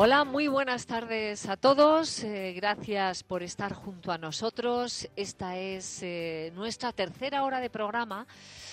Hola, muy buenas tardes a todos. Gracias por estar junto a nosotros. Esta es nuestra tercera hora de programa.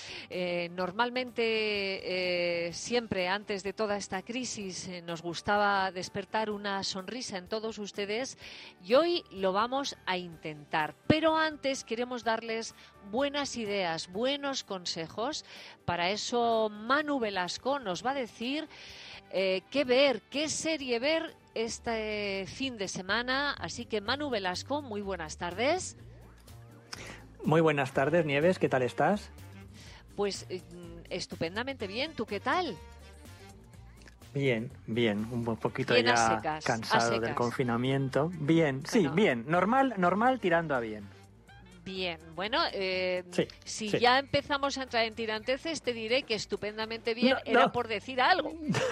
Normalmente, siempre antes de toda esta crisis, nos gustaba despertar una sonrisa en todos ustedes y hoy lo vamos a intentar. Pero antes queremos darles buenas ideas, buenos consejos. Para eso Manu Velasco nos va a decir qué ver, qué serie ver este fin de semana. Así que Manu Velasco, muy buenas tardes. Muy buenas tardes, Nieves, ¿qué tal estás? Pues estupendamente bien, ¿tú qué tal? Bien, un poquito bien ya cansado del confinamiento. Bien, sí, bueno. Bien, normal tirando a bien. Bien, bueno, si sí. Ya empezamos a entrar en tiranteces, te diré que estupendamente bien era por decir algo.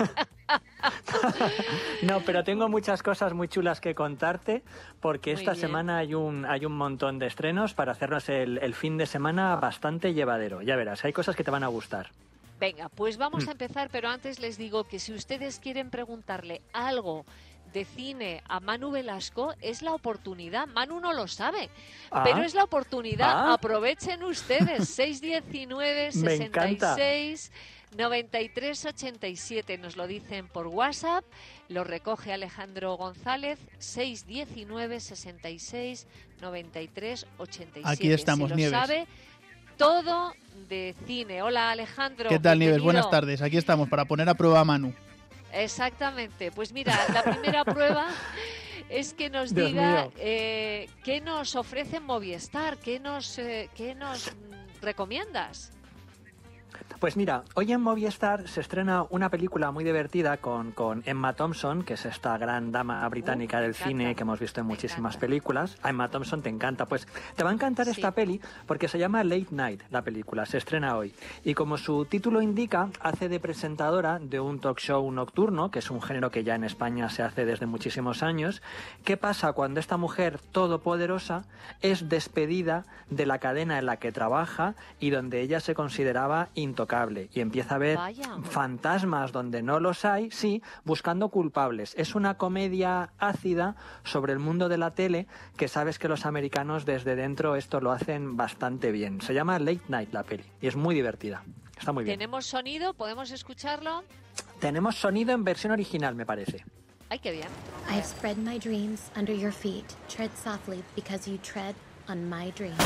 No, pero tengo muchas cosas muy chulas que contarte, porque esta semana hay un montón de estrenos para hacernos el fin de semana bastante llevadero. Ya verás, hay cosas que te van a gustar. Venga, pues vamos a empezar, pero antes les digo que si ustedes quieren preguntarle algo de cine a Manu Velasco, es la oportunidad. Manu no lo sabe, pero es la oportunidad. Aprovechen ustedes. 619 66 93 87. Nos lo dicen por WhatsApp. Lo recoge Alejandro González. 619 66 93 87. Aquí estamos, Se lo Nieves. Sabe todo de cine. Hola, Alejandro. ¿Qué tal, Nieves? Bienvenido. Buenas tardes. Aquí estamos para poner a prueba a Manu. Exactamente. Pues mira, la primera prueba es que nos diga qué nos ofrece Movistar, qué nos recomiendas. Pues mira, hoy en Movistar se estrena una película muy divertida con Emma Thompson, que es esta gran dama británica del cine que hemos visto en muchísimas películas. A Emma Thompson te encanta, pues te va a encantar esta peli porque se llama Late Night, la película, se estrena hoy. Y como su título indica, hace de presentadora de un talk show nocturno, que es un género que ya en España se hace desde muchísimos años. ¿Qué pasa cuando esta mujer todopoderosa es despedida de la cadena en la que trabaja y donde ella se consideraba intocable y empieza a ver fantasmas donde no los hay, buscando culpables? Es una comedia ácida sobre el mundo de la tele que sabes que los americanos desde dentro esto lo hacen bastante bien. Se llama Late Night la peli y es muy divertida. Está muy bien. ¿Tenemos sonido? ¿Podemos escucharlo? Tenemos sonido en versión original, me parece. Ay, qué bien. I've spread my dreams under your feet. Tread softly because you tread on my dreams.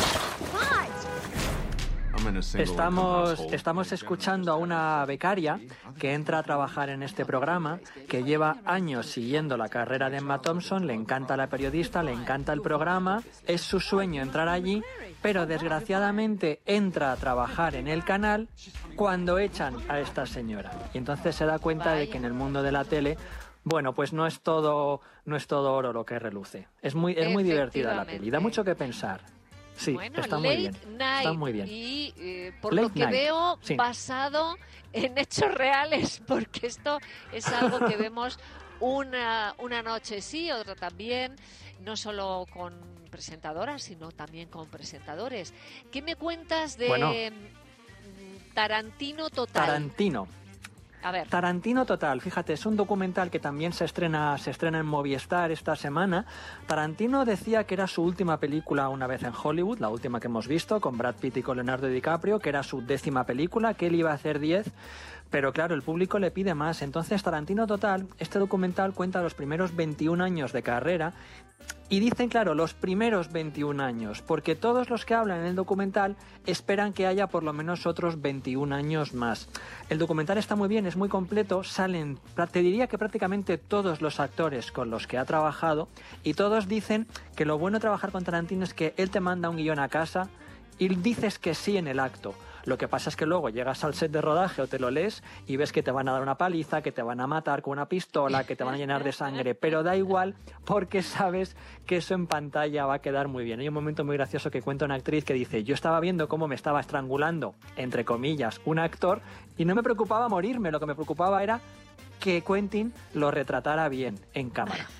Estamos escuchando a una becaria que entra a trabajar en este programa, que lleva años siguiendo la carrera de Emma Thompson, le encanta la periodista, le encanta el programa, es su sueño entrar allí, pero desgraciadamente entra a trabajar en el canal cuando echan a esta señora. Y entonces se da cuenta de que en el mundo de la tele, bueno, pues no es todo oro lo que reluce. Es muy divertida la peli, da mucho que pensar. Sí, bueno, está muy bien. Night, está muy bien. Y por Late lo que Night, veo, basado en hechos reales, porque esto es algo que vemos una noche sí, otra también, no solo con presentadoras, sino también con presentadores. ¿Qué me cuentas de Tarantino Total? A ver. Tarantino Total, fíjate, es un documental que también se estrena en Movistar esta semana. Tarantino decía que era su última película una vez en Hollywood, la última que hemos visto, con Brad Pitt y con Leonardo DiCaprio, que era su 10ª película, que él iba a hacer 10, pero claro, el público le pide más. Entonces Tarantino Total, este documental cuenta los primeros 21 años de carrera. Y dicen, claro, los primeros 21 años, porque todos los que hablan en el documental esperan que haya por lo menos otros 21 años más. El documental está muy bien, es muy completo, te diría que prácticamente todos los actores con los que ha trabajado, y todos dicen que lo bueno de trabajar con Tarantino es que él te manda un guión a casa y dices que sí en el acto. Lo que pasa es que luego llegas al set de rodaje o te lo lees y ves que te van a dar una paliza, que te van a matar con una pistola, que te van a llenar de sangre, pero da igual porque sabes que eso en pantalla va a quedar muy bien. Hay un momento muy gracioso que cuenta una actriz que dice: yo estaba viendo cómo me estaba estrangulando, entre comillas, un actor, y no me preocupaba morirme, lo que me preocupaba era que Quentin lo retratara bien en cámara.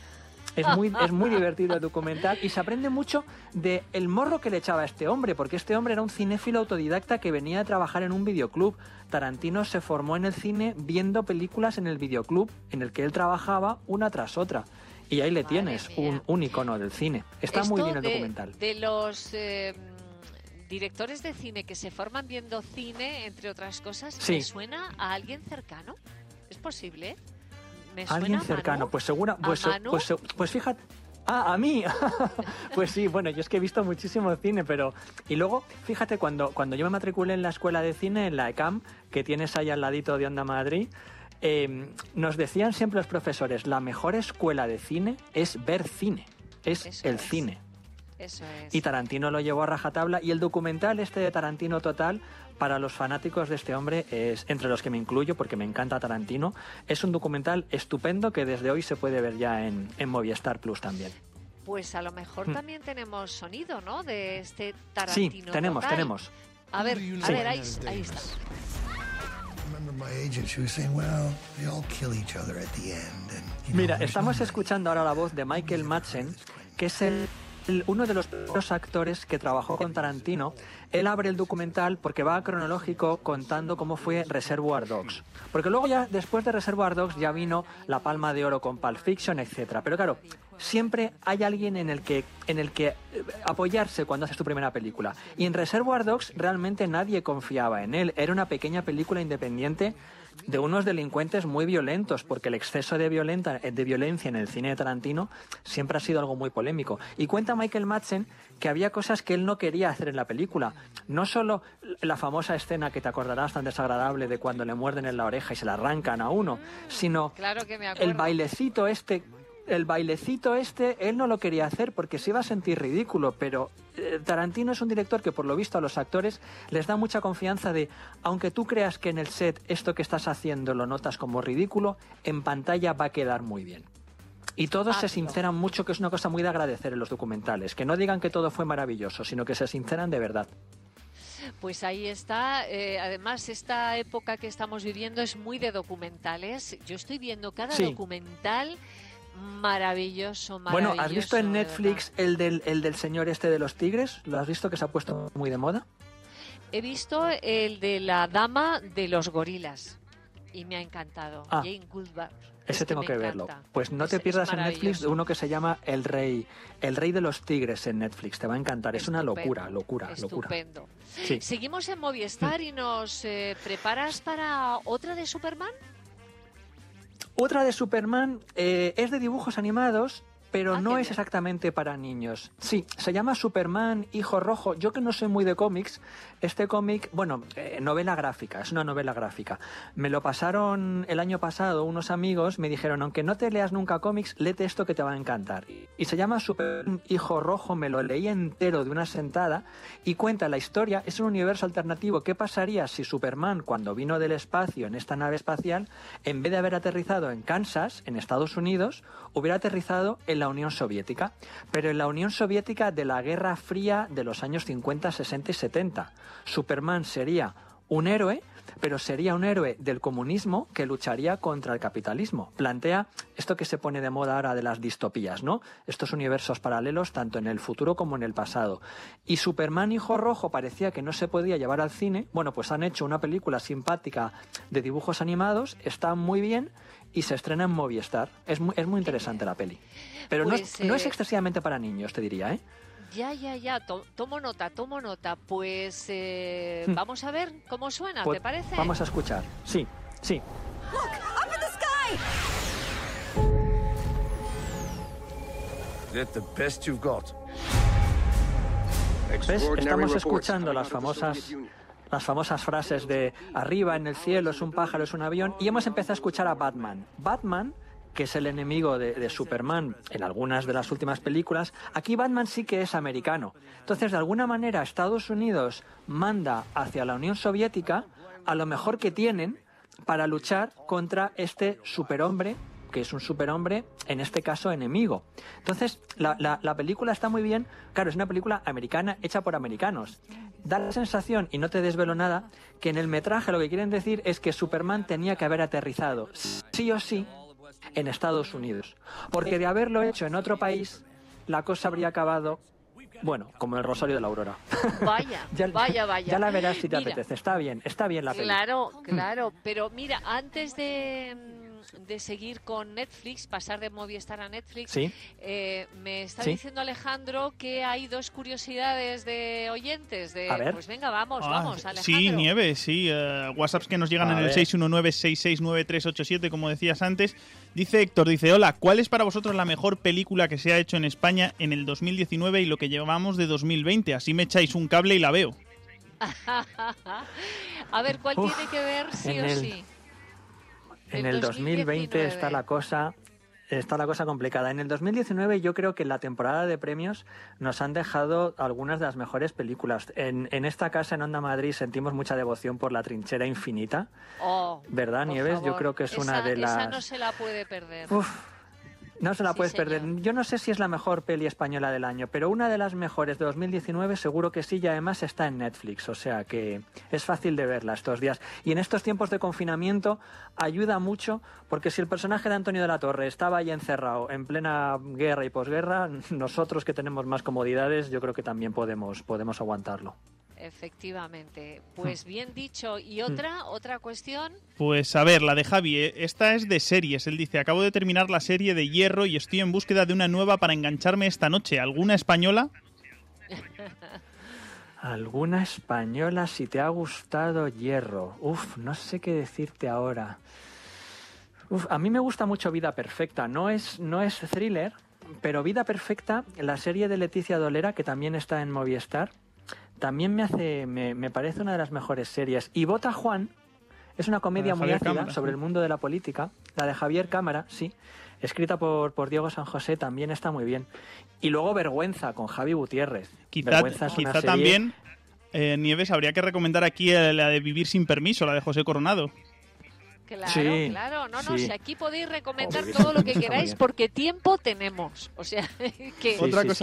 Es muy divertido el documental y se aprende mucho de el morro que le echaba a este hombre, porque este hombre era un cinéfilo autodidacta que venía a trabajar en un videoclub. Tarantino se formó en el cine viendo películas en el videoclub en el que él trabajaba una tras otra. Y ahí le tienes, un icono del cine. Está muy bien el documental. De los directores de cine que se forman viendo cine, entre otras cosas, sí. ¿me suena a alguien cercano? ¿Es posible? ¿Me suena ¿Alguien cercano? Manu? Pues seguro. Pues fíjate. Ah, a mí. Pues sí, bueno, yo es que he visto muchísimo cine, pero... Y luego, fíjate, cuando yo me matriculé en la escuela de cine, en la ECAM, que tienes ahí al ladito de Onda Madrid, nos decían siempre los profesores, la mejor escuela de cine es ver cine, es el cine. Eso es. Y Tarantino lo llevó a rajatabla, y el documental este de Tarantino Total, para los fanáticos de este hombre, es, entre los que me incluyo porque me encanta Tarantino, es un documental estupendo que desde hoy se puede ver ya en Movistar Plus también. Pues a lo mejor también tenemos sonido, ¿no?, de este Tarantino. Sí, tenemos. A ver, ahí está. Mira, estamos escuchando ahora la voz de Michael Madsen, que es uno de los primeros actores que trabajó con Tarantino. Él abre el documental porque va cronológico contando cómo fue Reservoir Dogs. Porque luego ya, después de Reservoir Dogs, ya vino la Palma de Oro con Pulp Fiction, etcétera. Pero claro, siempre hay alguien en el que apoyarse cuando haces tu primera película. Y en Reservoir Dogs realmente nadie confiaba en él. Era una pequeña película independiente de unos delincuentes muy violentos, porque el exceso de violencia en el cine de Tarantino siempre ha sido algo muy polémico. Y cuenta Michael Madsen que había cosas que él no quería hacer en la película. No solo la famosa escena que te acordarás tan desagradable de cuando le muerden en la oreja y se la arrancan a uno, sino claro que me acuerdo. El bailecito este, él no lo quería hacer porque se iba a sentir ridículo, pero Tarantino es un director que por lo visto a los actores les da mucha confianza de, aunque tú creas que en el set esto que estás haciendo lo notas como ridículo, en pantalla va a quedar muy bien. Y todos se sinceran mucho, que es una cosa muy de agradecer en los documentales, que no digan que todo fue maravilloso, sino que se sinceran de verdad. Pues ahí está. Además, esta época que estamos viviendo es muy de documentales. Yo estoy viendo cada documental maravilloso. Bueno, ¿has visto en Netflix el del señor este de los tigres? ¿Lo has visto, que se ha puesto muy de moda? He visto el de la dama de los gorilas y me ha encantado. Jane Goldberg. Ese tengo que verlo. Pues no te pierdas en Netflix uno que se llama El Rey de los Tigres en Netflix. Te va a encantar. Es una locura. Estupendo. Sí. Seguimos en Movistar y nos preparas para otra de Superman. Otra de Superman es de dibujos animados, pero no es exactamente para niños. Sí, se llama Superman, Hijo Rojo. Yo, que no soy muy de cómics, este cómic, bueno, novela gráfica, es una novela gráfica. Me lo pasaron el año pasado unos amigos, me dijeron, aunque no te leas nunca cómics, léete esto que te va a encantar. Y se llama Superman, Hijo Rojo, me lo leí entero de una sentada y cuenta la historia, es un universo alternativo. ¿Qué pasaría si Superman, cuando vino del espacio en esta nave espacial, en vez de haber aterrizado en Kansas, en Estados Unidos, hubiera aterrizado en la Unión Soviética, pero en la Unión Soviética de la Guerra Fría de los años 50, 60 y 70. Superman sería un héroe, pero sería un héroe del comunismo que lucharía contra el capitalismo. Plantea esto que se pone de moda ahora de las distopías, ¿no? Estos universos paralelos tanto en el futuro como en el pasado. Y Superman, Hijo Rojo, parecía que no se podía llevar al cine. Bueno, pues han hecho una película simpática de dibujos animados, está muy bien y se estrena en Movistar. Es muy interesante la peli. Pero pues, no es excesivamente para niños, te diría, ¿eh? Ya. Tomo nota. Pues vamos a ver cómo suena, pues, ¿te parece? Vamos a escuchar. Sí. Look, up in the sky. Get the best you've got. ¿Ves? Estamos escuchando las famosas frases de arriba en el cielo es un pájaro, es un avión, y hemos empezado a escuchar a Batman. Batman, que es el enemigo de Superman en algunas de las últimas películas, aquí Batman sí que es americano. Entonces, de alguna manera, Estados Unidos manda hacia la Unión Soviética a lo mejor que tienen para luchar contra este superhombre, que es un superhombre, en este caso, enemigo. Entonces, la película está muy bien. Claro, es una película americana hecha por americanos. Da la sensación, y no te desvelo nada, que en el metraje lo que quieren decir es que Superman tenía que haber aterrizado sí o sí en Estados Unidos. Porque de haberlo hecho en otro país, la cosa habría acabado, bueno, como el Rosario de la Aurora. Vaya, vaya. Ya la verás si te apetece. Está bien la película. Claro, pero mira, antes de seguir con Netflix, pasar de Movistar a Netflix, ¿sí? Me está diciendo Alejandro que hay 2 curiosidades de oyentes. A ver. Pues venga, vamos, Alejandro. Sí, Nieves, sí. WhatsApps que nos llegan en el 619-669387, como decías antes. Dice Héctor, hola, ¿cuál es para vosotros la mejor película que se ha hecho en España en el 2019 y lo que llevamos de 2020? Así me echáis un cable y la veo. A ver, ¿cuál tiene que ver sí o sí? En el 2020 está la cosa complicada. En el 2019 yo creo que en la temporada de premios nos han dejado algunas de las mejores películas. En esta casa, en Onda Madrid, sentimos mucha devoción por La Trinchera Infinita. ¿Verdad, Nieves? Favor. Yo creo que es una de las... Esa no se la puede perder. No se la puedes perder. Yo no sé si es la mejor peli española del año, pero una de las mejores de 2019 seguro que sí, y además está en Netflix, o sea que es fácil de verla estos días. Y en estos tiempos de confinamiento ayuda mucho, porque si el personaje de Antonio de la Torre estaba ahí encerrado en plena guerra y posguerra, nosotros que tenemos más comodidades, yo creo que también podemos aguantarlo. Efectivamente, pues bien dicho. ¿Y otra cuestión? Pues a ver, la de Javi, esta es de series. Él dice, acabo de terminar la serie de Hierro y estoy en búsqueda de una nueva para engancharme esta noche. ¿Alguna española? ¿Alguna española si te ha gustado Hierro? No sé qué decirte ahora. A mí me gusta mucho Vida Perfecta. No es thriller, pero Vida Perfecta, la serie de Leticia Dolera, que también está en Movistar, también me parece una de las mejores series. Y Vota Juan es una comedia muy ácida sobre el mundo de la política. La de Javier Cámara, sí, escrita por Diego San José, también está muy bien. Y luego Vergüenza, con Javi Gutiérrez. Quizá también, Nieves, habría que recomendar aquí la de Vivir sin permiso, la de José Coronado. Claro. No, si aquí podéis recomendar todo lo que queráis porque tiempo tenemos. O sea, que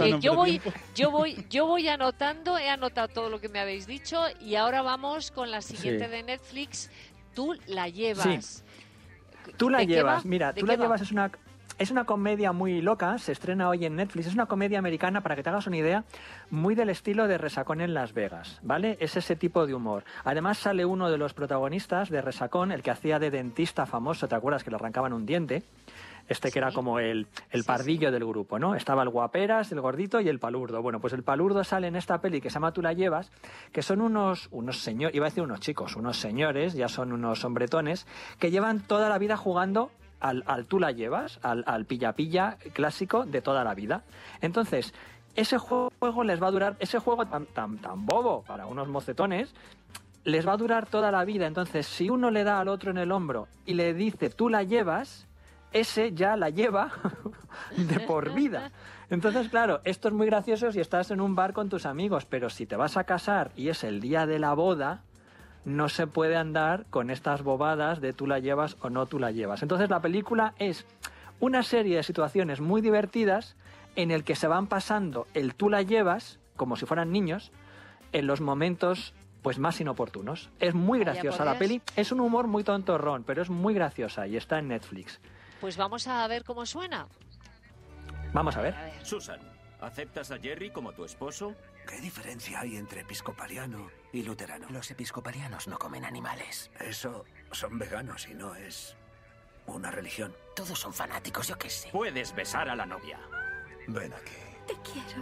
yo voy anotando, he anotado todo lo que me habéis dicho y ahora vamos con la siguiente de Netflix. Tú la llevas. Sí. Tú la llevas. Mira, Tú la llevas es una comedia muy loca, se estrena hoy en Netflix, es una comedia americana, para que te hagas una idea, muy del estilo de Resacón en Las Vegas, ¿vale? Es ese tipo de humor. Además sale uno de los protagonistas de Resacón, el que hacía de dentista famoso, ¿te acuerdas? Que le arrancaban un diente, que era como el pardillo del grupo, ¿no? Estaba el guaperas, el gordito y el palurdo. Bueno, pues el palurdo sale en esta peli que se llama Tú la llevas, que son unos señores, iba a decir unos chicos, unos señores, ya son unos hombretones, que llevan toda la vida jugando al tú la llevas, al pilla-pilla clásico de toda la vida. Entonces, ese juego les va a durar, ese juego tan bobo para unos mocetones, les va a durar toda la vida. Entonces, si uno le da al otro en el hombro y le dice tú la llevas, ese ya la lleva de por vida. Entonces, claro, esto es muy gracioso si estás en un bar con tus amigos, pero si te vas a casar y es el día de la boda, no se puede andar con estas bobadas de tú la llevas o no tú la llevas. Entonces la película es una serie de situaciones muy divertidas en el que se van pasando el tú la llevas, como si fueran niños, en los momentos pues más inoportunos. Es muy graciosa la peli, es un humor muy tontorrón, pero es muy graciosa y está en Netflix. Pues vamos a ver cómo suena. Vamos a ver. Susan, ¿aceptas a Jerry como tu esposo? ¿Qué diferencia hay entre episcopaliano y luterano? Los episcopalianos no comen animales. Eso son veganos y no es una religión. Todos son fanáticos, yo qué sé. Puedes besar a la novia. Ven aquí. Te quiero.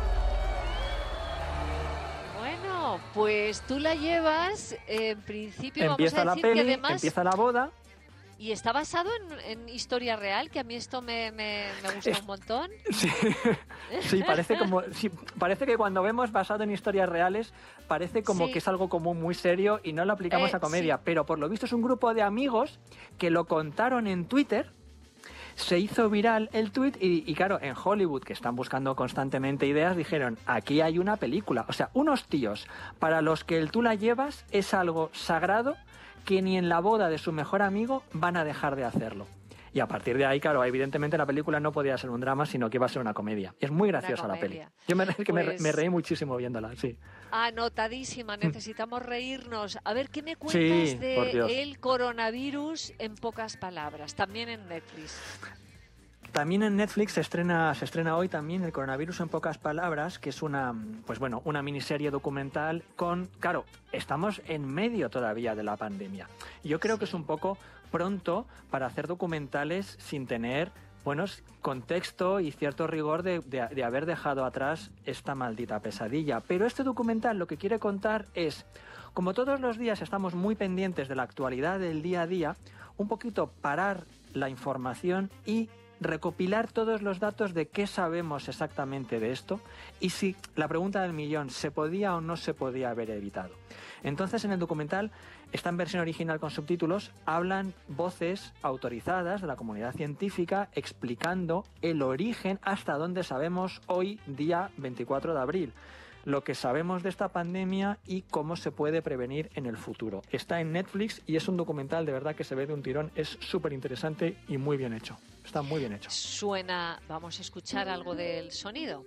Bueno, pues Tú la llevas, en principio empieza vamos a decir la peli, que además... empieza la boda. ¿Y está basado en historia real? Que a mí esto me gusta un montón. Sí, parece que cuando vemos basado en historias reales, parece como que es algo como muy serio y no lo aplicamos a comedia. Sí. Pero por lo visto es un grupo de amigos que lo contaron en Twitter, se hizo viral el tuit y claro, en Hollywood, que están buscando constantemente ideas, dijeron, aquí hay una película. O sea, unos tíos para los que el tú la llevas es algo sagrado, que ni en la boda de su mejor amigo van a dejar de hacerlo. Y a partir de ahí, claro, evidentemente la película no podía ser un drama, sino que iba a ser una comedia. Y es muy graciosa la peli. Yo me reí muchísimo viéndola, sí. Anotadísima, necesitamos reírnos. A ver, ¿qué me cuentas de el coronavirus en pocas palabras? También en Netflix. También en Netflix se estrena hoy también El coronavirus en pocas palabras, que es una miniserie documental claro, estamos en medio todavía de la pandemia. Yo creo que es un poco pronto para hacer documentales sin tener contexto y cierto rigor de haber dejado atrás esta maldita pesadilla. Pero este documental lo que quiere contar es, como todos los días estamos muy pendientes de la actualidad del día a día, un poquito parar la información y recopilar todos los datos de qué sabemos exactamente de esto y si la pregunta del millón, ¿se podía o no se podía haber evitado? Entonces, en el documental, está en versión original con subtítulos, hablan voces autorizadas de la comunidad científica explicando el origen hasta donde sabemos hoy, día 24 de abril. Lo que sabemos de esta pandemia y cómo se puede prevenir en el futuro. Está en Netflix y es un documental de verdad que se ve de un tirón. Es súper interesante y muy bien hecho. Está muy bien hecho. Vamos a escuchar algo del sonido.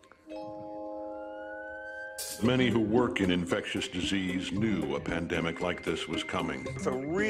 Many who work in infectious disease knew a pandemic like this was coming. Pues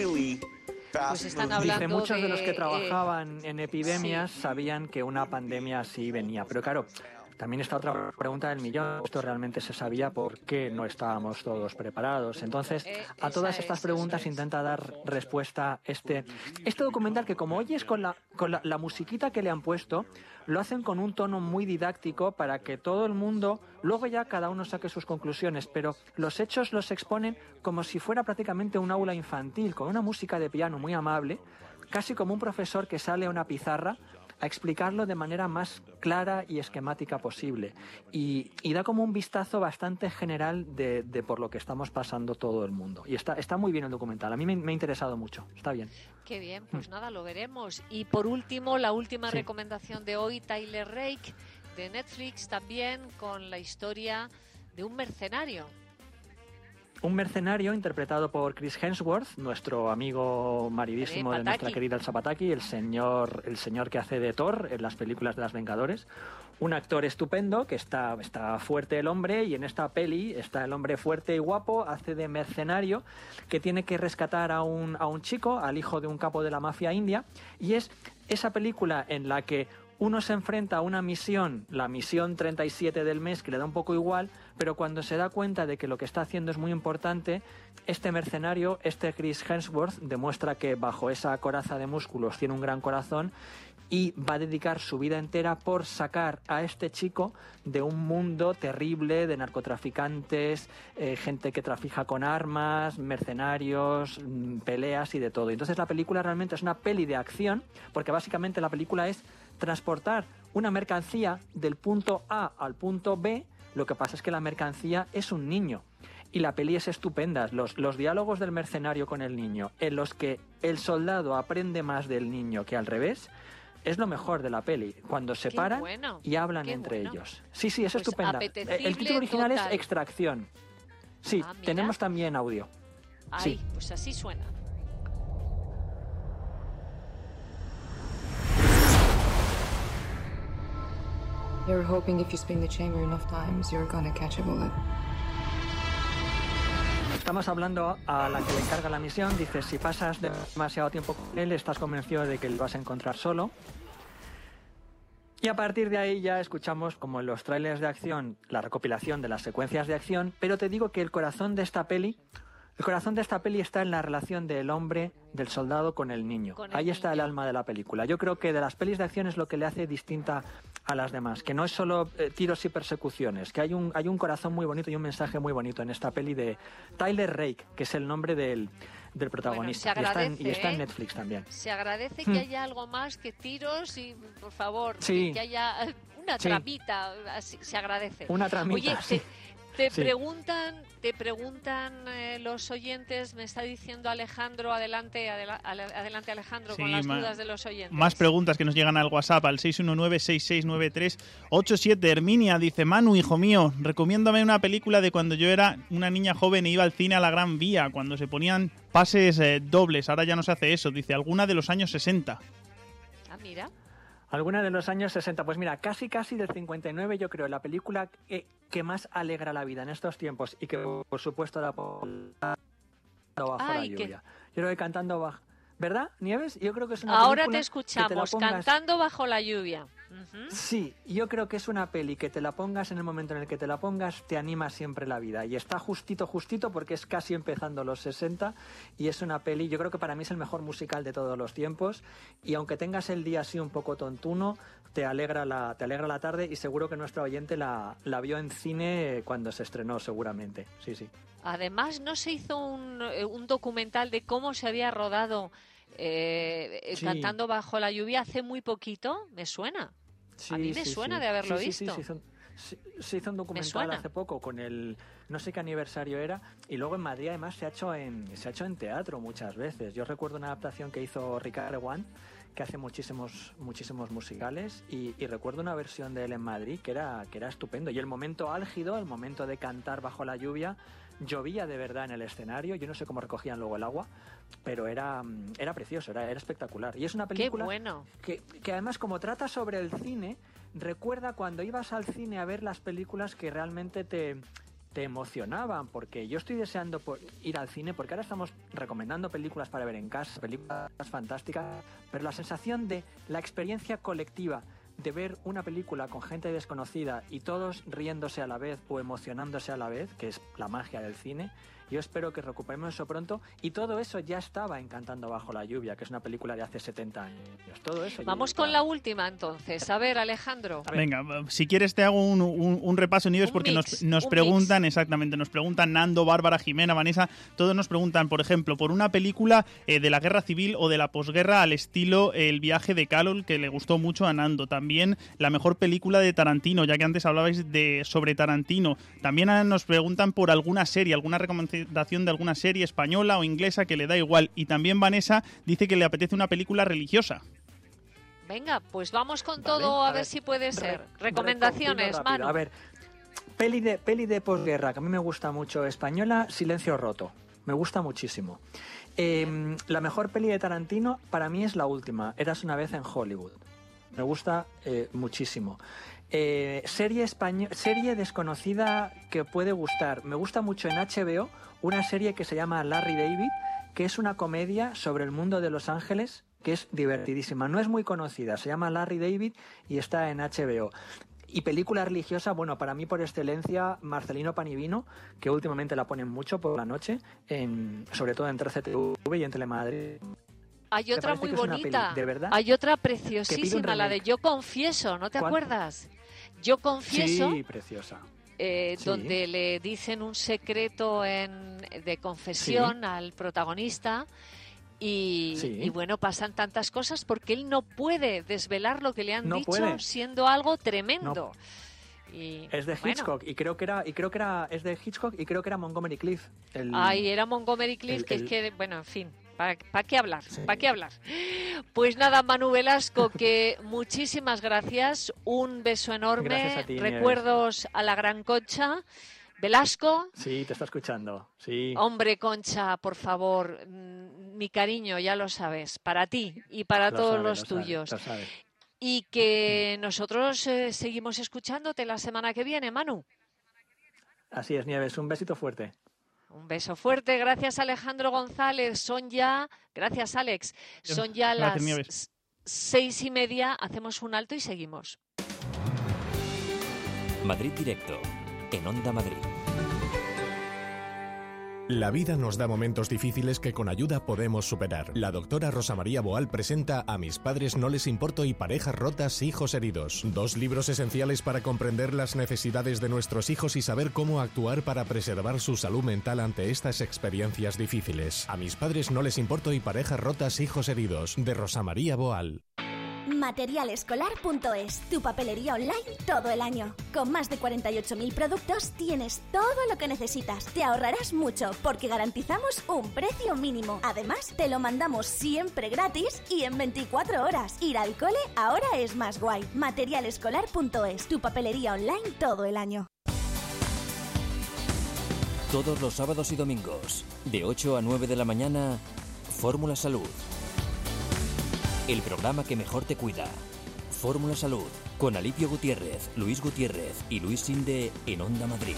están hablando Dice, muchos de los que trabajaban en epidemias sabían que una pandemia así venía. Pero claro, también está otra pregunta del millón. ¿Esto realmente se sabía? ¿Por qué no estábamos todos preparados? Entonces, a todas estas preguntas intenta dar respuesta este documental que, como oyes con la musiquita que le han puesto, lo hacen con un tono muy didáctico para que todo el mundo, luego ya cada uno saque sus conclusiones, pero los hechos los exponen como si fuera prácticamente un aula infantil, con una música de piano muy amable, casi como un profesor que sale a una pizarra a explicarlo de manera más clara y esquemática posible. Y da como un vistazo bastante general de por lo que estamos pasando todo el mundo. Y está muy bien el documental. A mí me ha interesado mucho. Está bien. Qué bien, pues nada, lo veremos. Y por último, la última recomendación de hoy, Tyler Rake, de Netflix, también con la historia de un mercenario. Un mercenario interpretado por Chris Hemsworth, nuestro amigo maridísimo de nuestra querida Elsa Pataky, el señor que hace de Thor en las películas de los Vengadores. Un actor estupendo, que está fuerte el hombre, y en esta peli está el hombre fuerte y guapo, hace de mercenario que tiene que rescatar a un chico, al hijo de un capo de la mafia india, y es esa película en la que uno se enfrenta a una misión, la misión 37 del mes, que le da un poco igual, pero cuando se da cuenta de que lo que está haciendo es muy importante, este mercenario, Chris Hemsworth, demuestra que bajo esa coraza de músculos tiene un gran corazón y va a dedicar su vida entera por sacar a este chico de un mundo terrible de narcotraficantes, gente que trafica con armas, mercenarios, peleas y de todo. Entonces la película realmente es una peli de acción, porque básicamente la película es transportar una mercancía del punto A al punto B. Lo que pasa es que la mercancía es un niño. Y la peli es estupenda. Los diálogos del mercenario con el niño, en los que el soldado aprende más del niño que al revés, es lo mejor de la peli. Cuando se paran y hablan entre ellos. Sí, es estupenda. El título original es Extracción. Sí, tenemos también audio. Sí. Pues así suena. You're hoping if you spin the chamber enough times, you're gonna catch a bullet. Estamos hablando a la que le encarga la misión. Dice, si pasas demasiado tiempo con él, estás convencido de que lo vas a encontrar solo. Y a partir de ahí ya escuchamos, como en los trailers de acción, la recopilación de las secuencias de acción, pero te digo que el corazón de esta peli está en la relación del hombre, del soldado con el niño. Ahí está el alma de la película. Yo creo que de las pelis de acción es lo que le hace distinta a las demás, que no es solo tiros y persecuciones, que hay un corazón muy bonito y un mensaje muy bonito en esta peli de Tyler Rake, que es el nombre del protagonista. Bueno, se agradece, y está en Netflix también. Se agradece que haya algo más que tiros y, por favor, que haya una tramita, así, se agradece. Una tramita. Oye, te preguntan los oyentes, me está diciendo Alejandro, adelante Alejandro, con las dudas de los oyentes. Más preguntas que nos llegan al WhatsApp, al 619-669387. Herminia dice, Manu, hijo mío, recomiéndame una película de cuando yo era una niña joven e iba al cine a la Gran Vía, cuando se ponían pases dobles, ahora ya no se hace eso. Dice, alguna de los años 60. Ah, mira. Alguna de los años 60. Pues mira, casi del 59, yo creo, la película que más alegra la vida en estos tiempos y que, por supuesto, la bajo la lluvia. Yo creo que Cantando bajo... ¿Verdad, Nieves? Yo creo que es una Ahora película te escuchamos, que te la pongas... Cantando bajo la lluvia. Sí, yo creo que es una peli que te la pongas en el momento en el que te la pongas, te anima siempre la vida. Y está justito porque es casi empezando los 60 y es una peli, yo creo que para mí es el mejor musical de todos los tiempos. Y aunque tengas el día así un poco tontuno, te alegra la tarde y seguro que nuestra oyente la vio en cine cuando se estrenó seguramente. Sí, sí. Además, ¿no se hizo un documental de cómo se había rodado sí. Cantando bajo la lluvia hace muy poquito? Me suena. Sí, a mí me suena de haberlo visto. Se hizo un documental hace poco con el no sé qué aniversario era, y luego en Madrid además se ha hecho en teatro muchas veces. Yo recuerdo una adaptación que hizo Ricard Reguant, que hace muchísimos musicales, y recuerdo una versión de él en Madrid que era estupendo. Y el momento álgido, el momento de cantar bajo la lluvia, llovía de verdad en el escenario. Yo no sé cómo recogían luego el agua, pero era precioso, era espectacular. Y es una película que además, como trata sobre el cine, recuerda cuando ibas al cine a ver las películas que realmente te emocionaban, porque yo estoy deseando ir al cine, porque ahora estamos recomendando películas para ver en casa, películas fantásticas, pero la sensación de la experiencia colectiva de ver una película con gente desconocida y todos riéndose a la vez o emocionándose a la vez, que es la magia del cine. Yo espero que recuperemos eso pronto, y todo eso ya estaba en Cantando bajo la lluvia, que es una película de hace 70 años. Todo eso. Vamos con la última entonces. A ver, Alejandro. Venga, si quieres te hago un repaso, Nieves, porque nos preguntan, exactamente, nos preguntan Nando, Bárbara, Jimena, Vanessa, todos nos preguntan, por ejemplo, por una película de la guerra civil o de la posguerra al estilo El viaje de Carol, que le gustó mucho a Nando. También la mejor película de Tarantino, ya que antes hablabais sobre Tarantino. También nos preguntan por alguna serie, alguna recomendación de alguna serie española o inglesa, que le da igual. Y también Vanessa dice que le apetece una película religiosa. Venga, pues vamos con todo, a ver si puede ser. Recomendaciones, Manu. A ver, peli de posguerra que a mí me gusta mucho, española, Silencio roto. Me gusta muchísimo. La mejor peli de Tarantino para mí es la última, Eras una vez en Hollywood. Me gusta muchísimo. Serie desconocida que puede gustar. Me gusta mucho en HBO una serie que se llama Larry David, que es una comedia sobre el mundo de Los Ángeles, que es divertidísima. No es muy conocida, se llama Larry David y está en HBO. Y película religiosa, bueno, para mí por excelencia, Marcelino Pan y Vino, que últimamente la ponen mucho por la noche, sobre todo en 13TV y en Telemadrid. Hay otra muy bonita, ¿de verdad? Hay otra preciosísima, la de Yo confieso, ¿no te acuerdas? Yo confieso. Sí, preciosa. Donde le dicen un secreto de confesión al protagonista y bueno, pasan tantas cosas porque él no puede desvelar lo que le han dicho, siendo algo tremendo. No. Es de Hitchcock y creo que era Montgomery Clift. Era Montgomery Clift, bueno, en fin. ¿Para qué hablar? Sí. ¿Para qué hablar? Pues nada, Manu Velasco, que muchísimas gracias. Un beso enorme. Gracias a ti, recuerdos a la gran Concha. Velasco. Sí, te está escuchando. Sí. Hombre, Concha, por favor, mi cariño, ya lo sabes, para ti y para todos los tuyos. Lo sabes. Y que nosotros seguimos escuchándote la semana que viene, Manu. Así es, Nieves. Un besito fuerte. Un beso fuerte, gracias Alejandro González. Gracias Alex. Son ya las 6:30. Hacemos un alto y seguimos. Madrid Directo, en Onda Madrid. La vida nos da momentos difíciles que con ayuda podemos superar. La doctora Rosa María Boal presenta A mis padres no les importo y Parejas rotas, hijos heridos. 2 libros esenciales para comprender las necesidades de nuestros hijos y saber cómo actuar para preservar su salud mental ante estas experiencias difíciles. A mis padres no les importo y Parejas rotas, hijos heridos, de Rosa María Boal. Materialescolar.es, tu papelería online todo el año. Con más de 48.000 productos tienes todo lo que necesitas. Te ahorrarás mucho porque garantizamos un precio mínimo. Además, te lo mandamos siempre gratis y en 24 horas. Ir al cole ahora es más guay. Materialescolar.es, tu papelería online todo el año. Todos los sábados y domingos, de 8 a 9 de la mañana, Fórmula Salud. el programa que mejor te cuida. Fórmula Salud, con Alipio Gutiérrez, Luis Gutiérrez y Luis Sinde en Onda Madrid.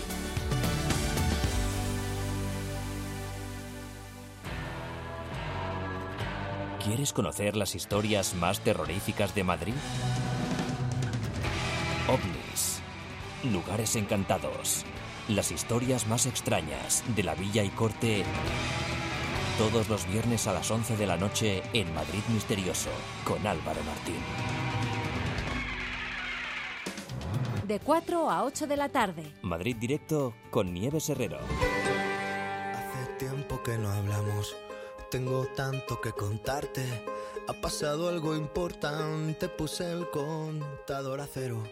¿Quieres conocer las historias más terroríficas de Madrid? OVNIs, lugares encantados, las historias más extrañas de la Villa y Corte, todos los viernes a las 11 de la noche en Madrid Misterioso, con Álvaro Martín. De 4 a 8 de la tarde. Madrid Directo con Nieves Herrero. Hace tiempo que no hablamos. Tengo tanto que contarte. Ha pasado algo importante. Puse el contador a cero.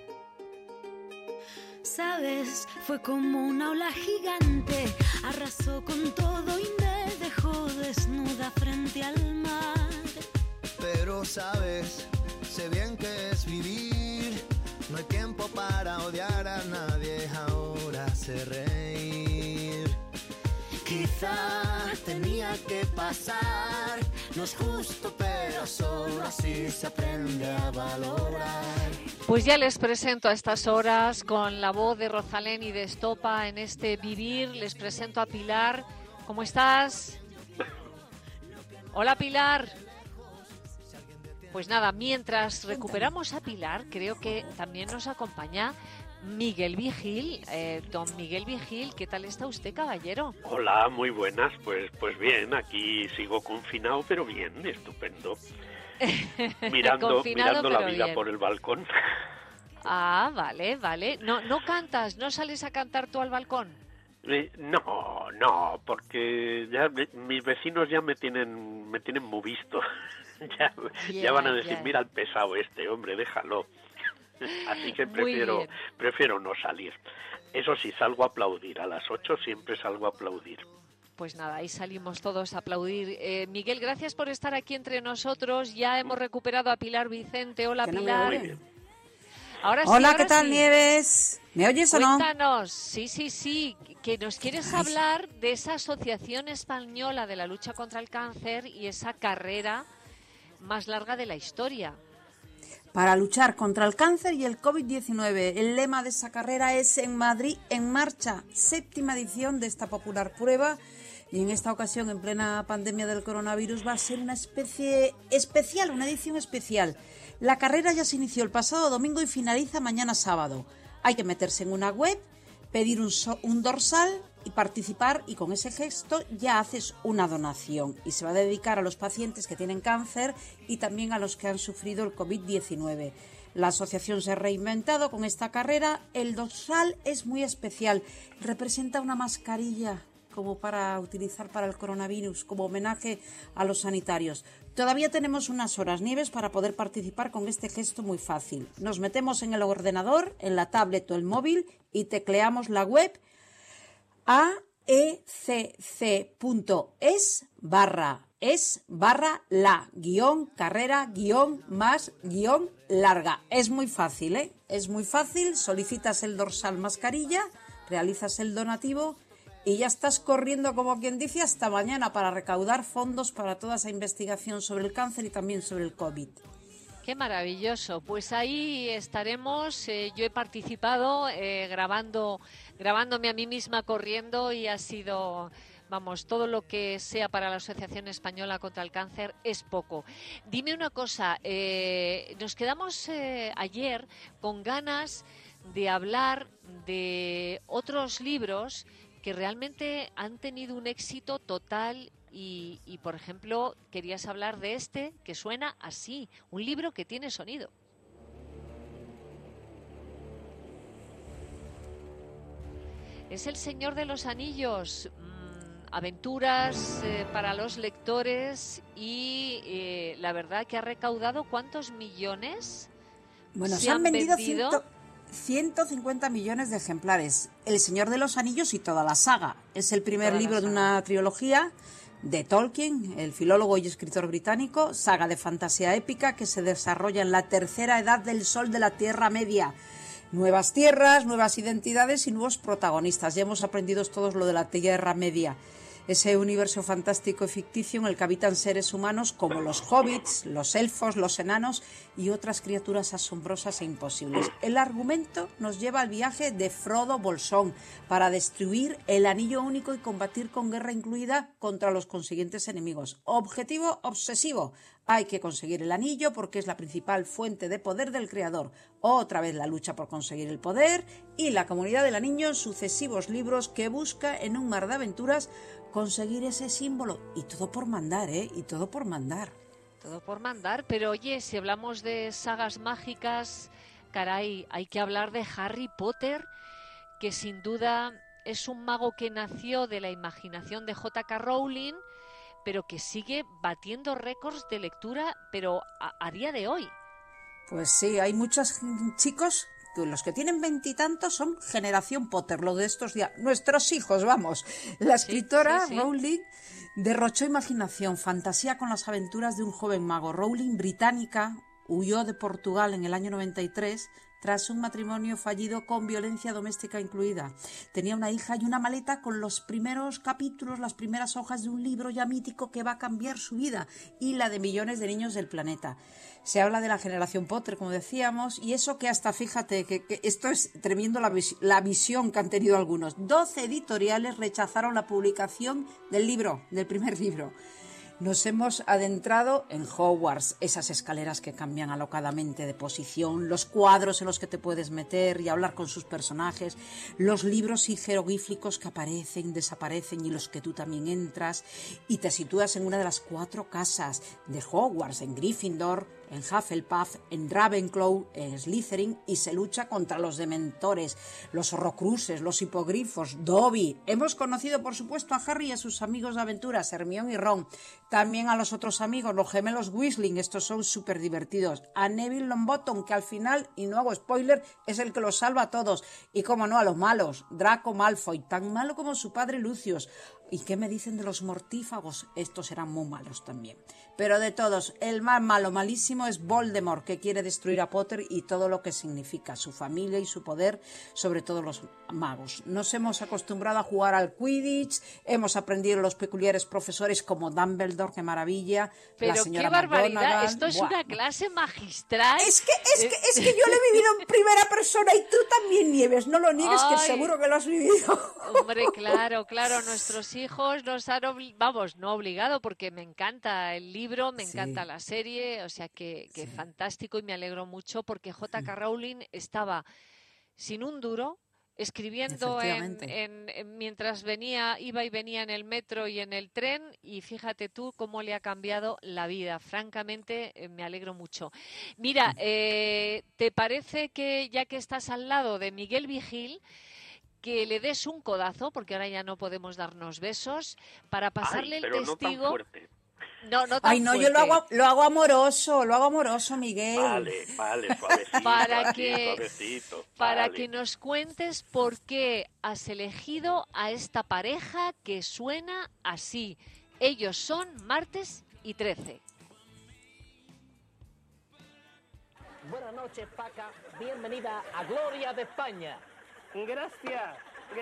Sabes, fue como una ola gigante. Arrasó con todo y me dejó desnuda frente al mar. Pero sabes, sé bien que es vivir. No hay tiempo para odiar a nadie. Ahora sé reír. Quizá tenía que pasar. No es justo, pero solo así se aprende a valorar. Pues ya les presento a estas horas con la voz de Rosalén y de Estopa en este Vivir. Les presento a Pilar. ¿Cómo estás? Hola, Pilar. Pues nada, mientras recuperamos a Pilar, creo que también nos acompaña Miguel Vigil. Don Miguel Vigil, ¿qué tal está usted, caballero? Hola, muy buenas. Pues bien, aquí sigo confinado, pero bien, estupendo. Mirando la vida bien por el balcón. Ah, vale. No cantas, no sales a cantar tú al balcón. No, porque ya mis vecinos ya me tienen muy visto. ya van a decir, mira el pesado este, hombre, déjalo. Así que prefiero no salir. Eso sí, salgo a aplaudir. A las 8 siempre salgo a aplaudir. Pues nada, ahí salimos todos a aplaudir. Miguel, gracias por estar aquí entre nosotros. Ya hemos recuperado a Pilar Vicente. Hola, Pilar. Hola, ¿qué tal, Nieves? ¿Me oyes o no? Cuéntanos, sí, que nos quieres hablar de esa Asociación Española de la Lucha contra el Cáncer y esa carrera más larga de la historia. Para luchar contra el cáncer y el COVID-19. El lema de esa carrera es En Madrid en Marcha, 7ª edición de esta popular prueba. Y en esta ocasión, en plena pandemia del coronavirus, va a ser una especie especial, una edición especial. La carrera ya se inició el pasado domingo y finaliza mañana sábado. Hay que meterse en una web, pedir un dorsal y participar, y con ese gesto ya haces una donación. Y se va a dedicar a los pacientes que tienen cáncer y también a los que han sufrido el COVID-19. La asociación se ha reinventado con esta carrera. El dorsal es muy especial. Representa una mascarilla como para utilizar para el coronavirus, como homenaje a los sanitarios. Todavía tenemos unas horas, Nieves, para poder participar con este gesto muy fácil. Nos metemos en el ordenador, en la tablet o el móvil y tecleamos la web aecc.es/la-carrera-más-larga. Es muy fácil, ¿eh? Es muy fácil. Solicitas el dorsal mascarilla, realizas el donativo y ya estás corriendo, como quien dice, hasta mañana para recaudar fondos para toda esa investigación sobre el cáncer y también sobre el COVID. Qué maravilloso. Pues ahí estaremos. Yo he participado grabándome a mí misma corriendo y ha sido, todo lo que sea para la Asociación Española contra el Cáncer es poco. Dime una cosa, nos quedamos ayer con ganas de hablar de otros libros que realmente han tenido un éxito total y, por ejemplo, querías hablar de este que suena así, un libro que tiene sonido. Es El Señor de los Anillos, aventuras para los lectores y la verdad que ha recaudado ¿cuántos millones? Bueno, se han vendido 150 millones de ejemplares. El Señor de los Anillos y toda la saga. Es el primer libro de una trilogía de Tolkien, el filólogo y escritor británico, saga de fantasía épica que se desarrolla en la tercera edad del Sol de la Tierra Media. Nuevas tierras, nuevas identidades y nuevos protagonistas. Ya hemos aprendido todos lo de la Tierra Media. ese universo fantástico y ficticio en el que habitan seres humanos como los hobbits, los elfos, los enanos y otras criaturas asombrosas e imposibles. El argumento nos lleva al viaje de Frodo Bolsón para destruir el anillo único y combatir con guerra incluida contra los consiguientes enemigos. Objetivo obsesivo: hay que conseguir el anillo porque es la principal fuente de poder del creador. Otra vez la lucha por conseguir el poder y la comunidad del anillo en sucesivos libros que busca en un mar de aventuras conseguir ese símbolo. Y todo por mandar, y todo por mandar. Todo por mandar, pero oye, si hablamos de sagas mágicas, caray, hay que hablar de Harry Potter, que sin duda es un mago que nació de la imaginación de J.K. Rowling, pero que sigue batiendo récords de lectura, pero a día de hoy. Pues sí, hay muchos chicos, los que tienen 20 y tantos son generación Potter, lo de estos días. Nuestros hijos, vamos. La escritora Rowling derrochó imaginación, fantasía con las aventuras de un joven mago. Rowling, británica, huyó de Portugal en el año 93 tras un matrimonio fallido con violencia doméstica incluida. Tenía una hija y una maleta con los primeros capítulos, las primeras hojas de un libro ya mítico que va a cambiar su vida y la de millones de niños del planeta. Se habla de la generación Potter, como decíamos, y eso que hasta, fíjate, que esto es tremendo la visión que han tenido algunos. 12 editoriales rechazaron la publicación del primer libro. Nos hemos adentrado en Hogwarts, esas escaleras que cambian alocadamente de posición, los cuadros en los que te puedes meter y hablar con sus personajes, los libros y jeroglíficos que aparecen, desaparecen y los que tú también entras y te sitúas en una de las 4 casas de Hogwarts, en Gryffindor, en Hufflepuff, en Ravenclaw, en Slytherin, y se lucha contra los dementores, los horrocruxes, los hipogrifos, Dobby. Hemos conocido, por supuesto, a Harry y a sus amigos de aventuras, Hermione y Ron. También a los otros amigos, los gemelos Weasley, estos son súper divertidos. A Neville Longbottom, que al final, y no hago spoiler, es el que los salva a todos. Y como no, a los malos, Draco Malfoy, tan malo como su padre Lucius. ¿Y qué me dicen de los mortífagos? Estos eran muy malos también. Pero de todos, el más malo, malísimo, es Voldemort, que quiere destruir a Potter y todo lo que significa, su familia y su poder, sobre todo los magos. Nos hemos acostumbrado a jugar al Quidditch, hemos aprendido los peculiares profesores como Dumbledore, qué maravilla. Pero la señora qué barbaridad, McGonagall. esto es una clase magistral. Es que yo lo he vivido en primera persona y tú también, Nieves, no lo niegues, que seguro que lo has vivido. Hombre, claro, nuestros hijos nos han no obligado, porque me encanta el libro, me encanta la serie, o sea que fantástico, y me alegro mucho porque J.K. Rowling estaba sin un duro, escribiendo mientras iba y venía en el metro y en el tren, y fíjate tú cómo le ha cambiado la vida. Francamente, me alegro mucho. Mira, ¿te parece que ya que estás al lado de Miguel Vigil, que le des un codazo, porque ahora ya no podemos darnos besos, para pasarle el testigo? No tan fuerte. No tan Ay, no, fuerte. yo lo hago amoroso, Miguel. Vale, suavecito. Para que nos cuentes por qué has elegido a esta pareja que suena así. Ellos son Martes y 13. Buenas noches, Paca. Bienvenida a Gloria de España. Gracias.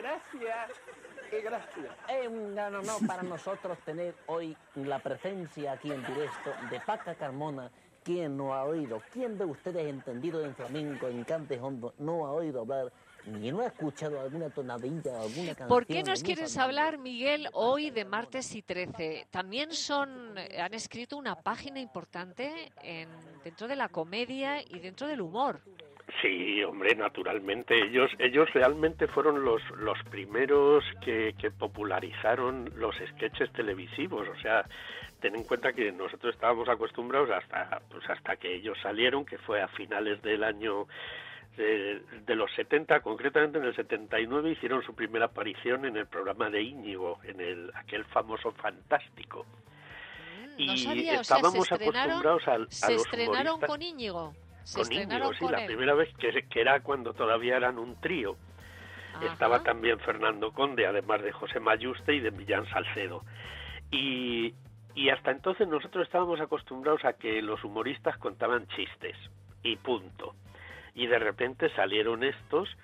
Es un honor para nosotros tener hoy la presencia aquí en directo de Paca Carmona. ¿Quién no ha oído? ¿Quién de ustedes entendido en flamenco, en cante hondo, no ha oído hablar ni no ha escuchado alguna tonadilla, alguna canción? ¿Por qué nos quieres hablar, Miguel, hoy de Martes y 13? También han escrito una página importante dentro de la comedia y dentro del humor. Sí, hombre, naturalmente. Ellos realmente fueron los primeros que popularizaron los sketches televisivos. O sea, ten en cuenta que nosotros estábamos acostumbrados hasta que ellos salieron, que fue a finales del año de los 70, concretamente en el 79, hicieron su primera aparición en el programa de Íñigo, en aquel famoso Fantástico. No y sabía, estábamos acostumbrados a ¿Se los estrenaron humoristas. con Íñigo? Con Íñigo, sí, la primera vez que era cuando todavía eran un trío. Ajá. Estaba también Fernando Conde, además de José Mayuste y de Millán Salcedo. Y hasta entonces nosotros estábamos acostumbrados a que los humoristas contaban chistes, y punto. Y de repente salieron estos,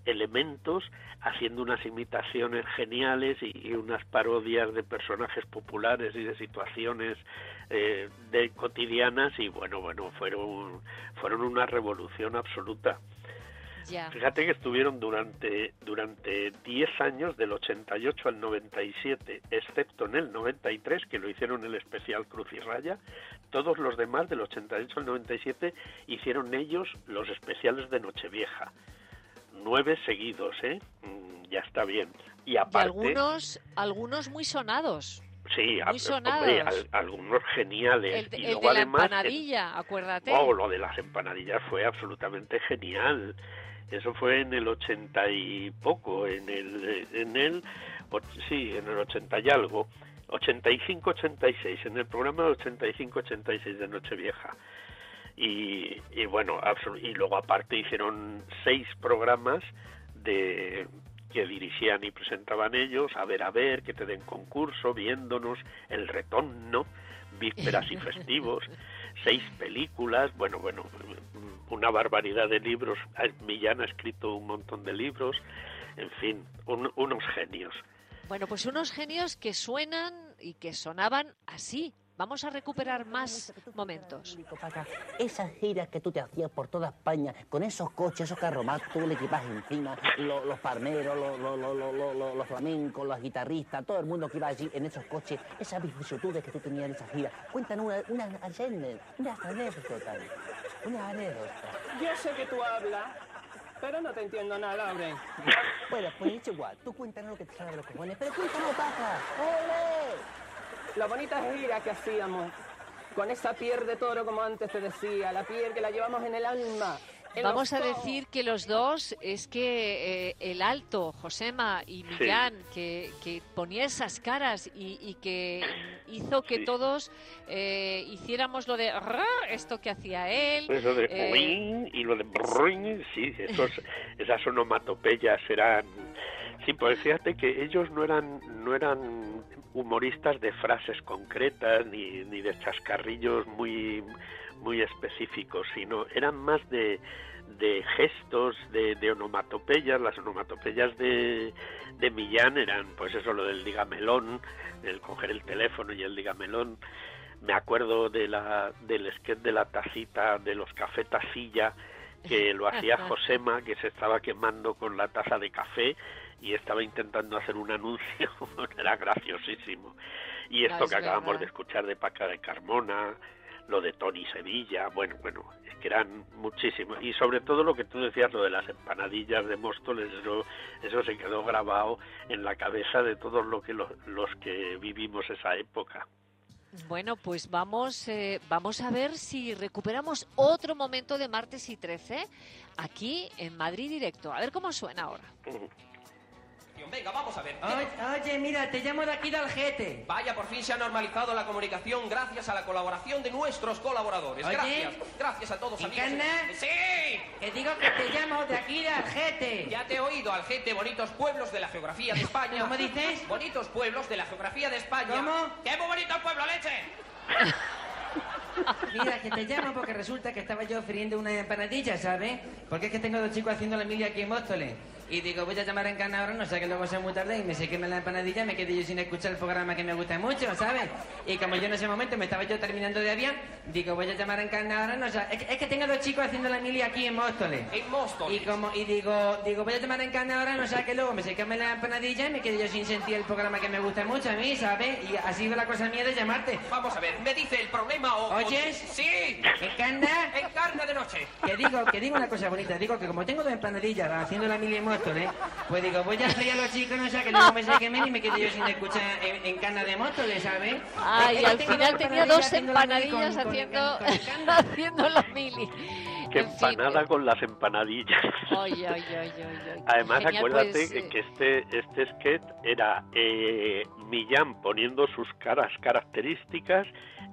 elementos, haciendo unas imitaciones geniales y unas parodias de personajes populares y de situaciones de cotidianas, y bueno, fueron una revolución absoluta. Ya. Fíjate que estuvieron durante 10 años, del 88 al 97, excepto en el 93, que lo hicieron el especial Cruz y Raya. Todos los demás, del 88 al 97, hicieron ellos los especiales de Nochevieja. 9 seguidos, ya está bien. Y aparte, algunos muy sonados. Sí, muy sonados. Hombre, algunos geniales. El y luego, de la además, empanadilla, acuérdate. Lo de las empanadillas fue absolutamente genial. Eso fue en el 80 y poco, en el 80 y algo, 85-86, en el programa 85-86 de Nochevieja. Y bueno, y luego aparte hicieron 6 programas que dirigían y presentaban ellos, a ver, que te den concurso, viéndonos, el retorno, vísperas y festivos, 6 películas, bueno, una barbaridad de libros. Millán ha escrito un montón de libros, en fin, unos genios. Bueno, pues unos genios que suenan y que sonaban así. Vamos a recuperar más momentos. Esas giras que tú te hacías por toda España, con esos coches, esos carromatos, todo el equipaje encima, los palmeros, los flamencos, los guitarristas, todo el mundo que iba allí en esos coches, esas vicisitudes que tú tenías en esas giras. Cuéntanos una anécdota. Yo sé que tú hablas, pero no te entiendo nada, Abre. Bueno, pues es igual, tú cuéntanos lo que te sale de los cojones, pero cuéntanos, Paca. ¡Ole! La bonita gira que hacíamos, con esa piel de toro, como antes te decía, la piel que la llevamos en el alma. Vamos a decir que los dos, es que el Alto, Josema y Millán, que ponía esas caras y que hizo que todos hiciéramos lo de esto que hacía él. Eso de y lo de brrring, sí, esas onomatopeyas eran... Sí, pues fíjate que ellos no eran humoristas de frases concretas ni de chascarrillos muy específicos, sino eran más de gestos, de onomatopeyas. Las onomatopeyas de Millán eran, pues eso, lo del digamelón, el coger el teléfono y el digamelón. Me acuerdo del sketch de la tacita, de los café tacilla, que lo hacía Josema, que se estaba quemando con la taza de café y estaba intentando hacer un anuncio. Era graciosísimo. Y esto que acabamos de escuchar de Paca de Carmona, lo de Tony Sevilla, bueno, es que eran muchísimos. Y sobre todo lo que tú decías, lo de las empanadillas de Móstoles, eso se quedó grabado en la cabeza de todos los que vivimos esa época. Bueno, pues vamos a ver si recuperamos otro momento de Martes y 13 aquí en Madrid Directo. A ver cómo suena ahora. Venga, vamos a ver. Oye, mira, te llamo de aquí de Algete. Vaya, por fin se ha normalizado la comunicación gracias a la colaboración de nuestros colaboradores. Oye, gracias a todos, amigos. ¿Sí? Que digo que te llamo de aquí de Algete. Ya te he oído, Algete, bonitos pueblos de la geografía de España. ¿Cómo dices? Bonitos pueblos de la geografía de España. ¿Cómo? ¡Qué muy bonito el pueblo, leche! Mira, que te llamo porque resulta que estaba yo friendo una empanadilla, ¿sabes? Porque es que tengo 2 chicos haciendo la mili aquí en Móstoles. Y digo, voy a llamar a Encarna ahora, no sé, que luego sea muy tarde y me se queme la empanadilla, me quedé yo sin escuchar el programa que me gusta mucho, ¿sabes? Y como yo en ese momento me estaba yo terminando de aviar, digo, voy a llamar a Encarna ahora, no sé, es que tengo 2 chicos haciendo la mili aquí en Móstoles. En Móstoles. Y digo, voy a llamar a Encarna ahora, no sé, que luego me se queme la empanadilla y me quedé yo sin sentir el programa que me gusta mucho a mí, ¿sabes? Y así va la cosa mía de llamarte. Vamos a ver, me dice el problema o... ¿Oyes? Sí. ¿Encarna? Encarna de noche. Que digo una cosa bonita, digo que como tengo 2 empanadillas haciendo la mili en Móstoles, pues digo, voy a freír a los chicos, no sé, que luego me se quemen y me quedé yo sin escuchar en Encarna de Móstoles, ¿sabes? Y al final tenía 2 empanadillas haciendo la mili. Qué empanada con las empanadillas. Oye. Además, genial, acuérdate pues, que este sketch era Millán poniendo sus caras características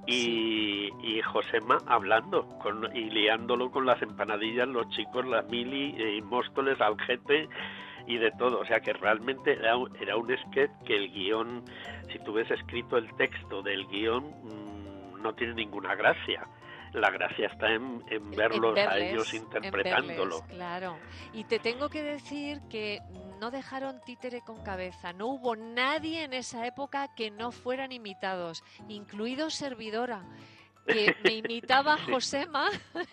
y Josema hablando y liándolo con las empanadillas, los chicos, la mili, Móstoles, Algete y de todo. O sea que realmente era un sketch que el guión, si tú ves escrito el texto del guión, no tiene ninguna gracia. La gracia está en verlos a ellos interpretándolo. Claro. Y te tengo que decir que no dejaron títere con cabeza. No hubo nadie en esa época que no fueran imitados, incluido servidora, que me imitaba a Josema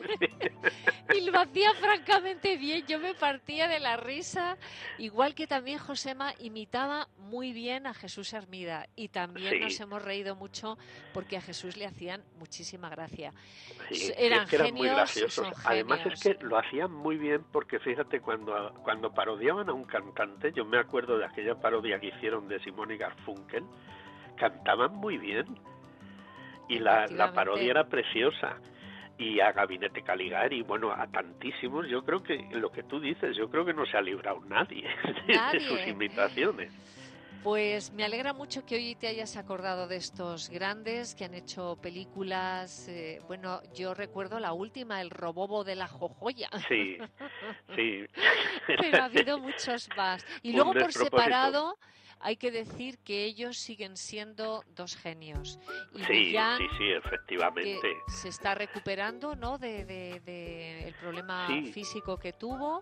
y lo hacía francamente bien. Yo me partía de la risa, igual que también Josema imitaba muy bien a Jesús Hermida, y también nos hemos reído mucho porque a Jesús le hacían muchísima gracia. Eran muy genios, graciosos. Además es que lo hacían muy bien, porque fíjate, cuando parodiaban a un cantante, yo me acuerdo de aquella parodia que hicieron de Simón y Garfunkel, cantaban muy bien. Y la parodia era preciosa. Y a Gabinete Caligari, bueno, a tantísimos, yo creo que lo que tú dices, yo creo que no se ha librado nadie de sus imitaciones. Pues me alegra mucho que hoy te hayas acordado de estos grandes que han hecho películas. Bueno, yo recuerdo la última, El Robobo de la Jojoya. Sí, sí. Pero ha habido muchos más. Y luego por separado, hay que decir que ellos siguen siendo dos genios. Y Millán, sí, efectivamente. Que se está recuperando, ¿no?, de el problema físico que tuvo.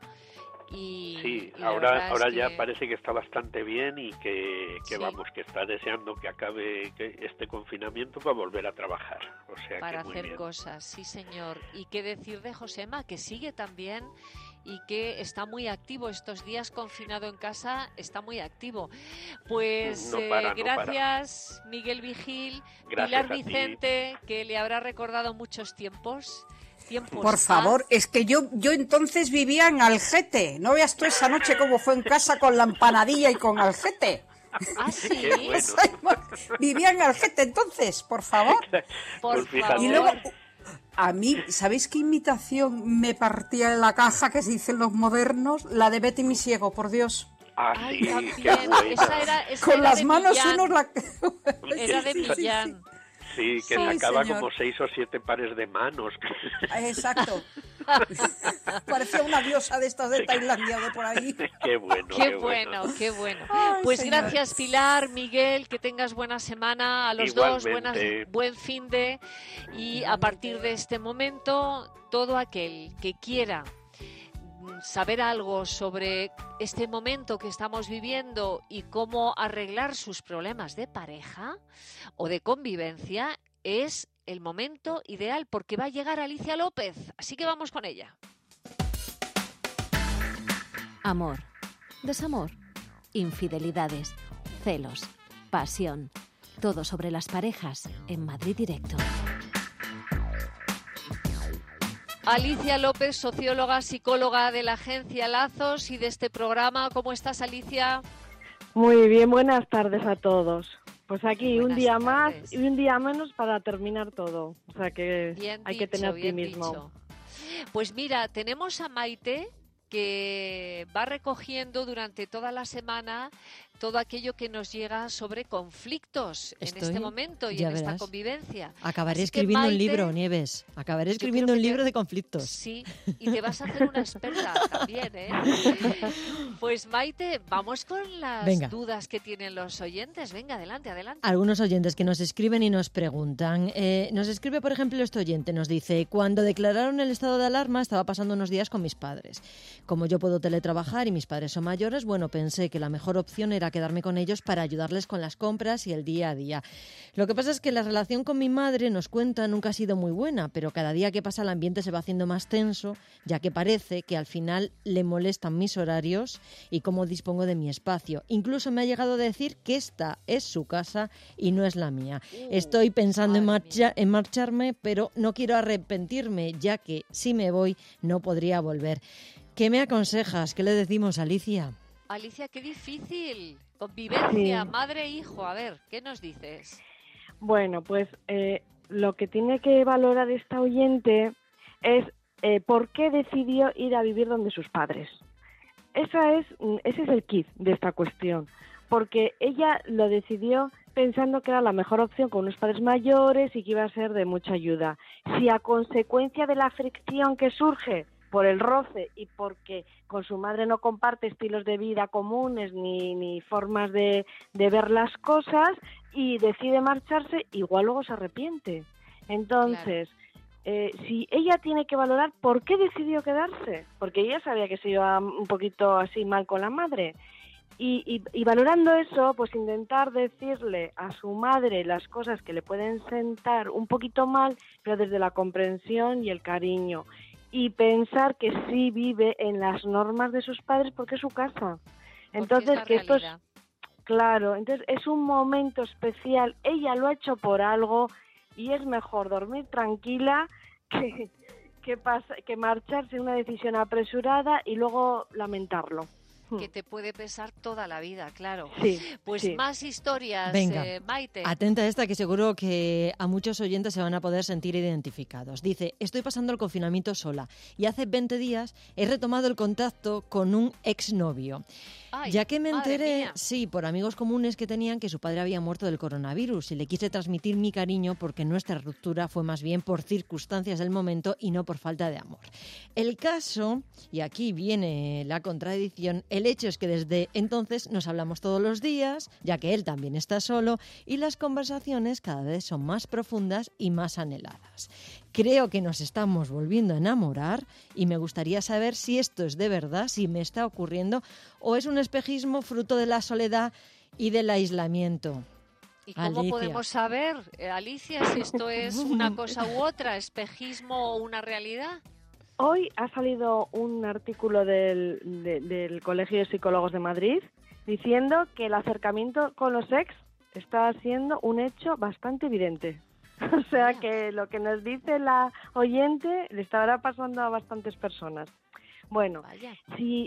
Y ahora ya parece que está bastante bien y que vamos, que está deseando que acabe este confinamiento para volver a trabajar. O sea, para que muy hacer bien. cosas, sí señor. Y qué decir de Josema, que sigue también y que está muy activo estos días, confinado en casa, está muy activo. Pues gracias, Miguel Vigil, Pilar Vicente, que le habrá recordado muchos tiempos. Por favor, es que yo entonces vivía en Algete. No veas tú esa noche cómo fue en casa con la empanadilla y con Algete. ¿Ah, sí? Bueno. Vivía en Algete entonces, por favor. Por favor. Y luego, a mí, ¿sabéis qué imitación me partía en la caja que se dicen los modernos? La de Betty mi ciego, por Dios. Ah, sí, también. qué buena. Esa con era las de manos Millán. unos la... Era de Millán. Sí, que sacaba como 6 o 7 pares de manos. Exacto. Parecía una diosa de estas de Tailandia o de por ahí. Qué bueno. Qué bueno. Ay, pues señor. gracias, Pilar, Miguel, que tengas buena semana a los Igualmente. dos, buen finde, y a partir de este momento, todo aquel que quiera saber algo sobre este momento que estamos viviendo y cómo arreglar sus problemas de pareja o de convivencia, es el momento ideal, porque va a llegar Alicia López, así que vamos con ella. Amor, desamor, infidelidades, celos, pasión, todo sobre las parejas en Madrid Directo. Alicia López, socióloga, psicóloga de la agencia Lazos y de este programa. ¿Cómo estás, Alicia? Muy bien, buenas tardes a todos. Pues aquí Buenas un día tardes. más y un día menos para terminar todo. O sea que Bien hay dicho, que tener bien optimismo. dicho. Pues mira, tenemos a Maite, que va recogiendo durante toda la semana todo aquello que nos llega sobre conflictos en este momento y ya en esta verás. convivencia. Acabaré Así que, escribiendo un Maite, libro, Nieves. Acabaré yo escribiendo creo un que libro de conflictos. Sí, y te vas a hacer una experta también, ¿eh? Pues Maite, vamos con las Venga. dudas que tienen los oyentes. Venga, adelante. Algunos oyentes que nos escriben y nos preguntan. Nos escribe, por ejemplo, este oyente. Nos dice, cuando declararon el estado de alarma estaba pasando unos días con mis padres. Como yo puedo teletrabajar y mis padres son mayores, bueno, pensé que la mejor opción era quedarme con ellos para ayudarles con las compras y el día a día. Lo que pasa es que la relación con mi madre, nos cuenta, nunca ha sido muy buena, pero cada día que pasa el ambiente se va haciendo más tenso, ya que parece que al final le molestan mis horarios y cómo dispongo de mi espacio. Incluso me ha llegado a decir que esta es su casa y no es la mía. Estoy pensando en marcharme, pero no quiero arrepentirme, ya que si me voy no podría volver. ¿Qué me aconsejas? ¿Qué le decimos, Alicia? Alicia, qué difícil. Convivencia, Sí. madre e hijo. A ver, ¿qué nos dices? Bueno, pues lo que tiene que valorar esta oyente es por qué decidió ir a vivir donde sus padres. Ese es el kit de esta cuestión, porque ella lo decidió pensando que era la mejor opción con unos padres mayores y que iba a ser de mucha ayuda. Si a consecuencia de la fricción que surge por el roce y porque con su madre no comparte estilos de vida comunes ni formas de ver las cosas y decide marcharse, igual luego se arrepiente. Entonces, si ella tiene que valorar por qué decidió quedarse, porque ella sabía que se iba un poquito así mal con la madre. Y valorando eso, pues intentar decirle a su madre las cosas que le pueden sentar un poquito mal, pero desde la comprensión y el cariño. Y pensar que sí vive en las normas de sus padres porque es su casa. Entonces, que esto es... Claro, entonces es un momento especial. Ella lo ha hecho por algo y es mejor dormir tranquila que marcharse en una decisión apresurada y luego lamentarlo. Que te puede pesar toda la vida, claro. Sí, pues sí. Más historias, Venga, Maite. Atenta a esta, que seguro que a muchos oyentes se van a poder sentir identificados. Dice, estoy pasando el confinamiento sola y hace 20 días he retomado el contacto con un exnovio. Ay, ya que me enteré, mía. sí, por amigos comunes que tenían, que su padre había muerto del coronavirus y le quise transmitir mi cariño porque nuestra ruptura fue más bien por circunstancias del momento y no por falta de amor. El caso, y aquí viene la contradicción, el hecho es que desde entonces nos hablamos todos los días, ya que él también está solo, y las conversaciones cada vez son más profundas y más anheladas. Creo que nos estamos volviendo a enamorar y me gustaría saber si esto es de verdad, si me está ocurriendo o es un espejismo fruto de la soledad y del aislamiento. ¿Y cómo podemos saber, Alicia, si esto es una cosa u otra, espejismo o una realidad? Hoy ha salido un artículo del Colegio de Psicólogos de Madrid diciendo que el acercamiento con los ex está siendo un hecho bastante evidente. O sea que lo que nos dice la oyente le estará pasando a bastantes personas. Bueno, si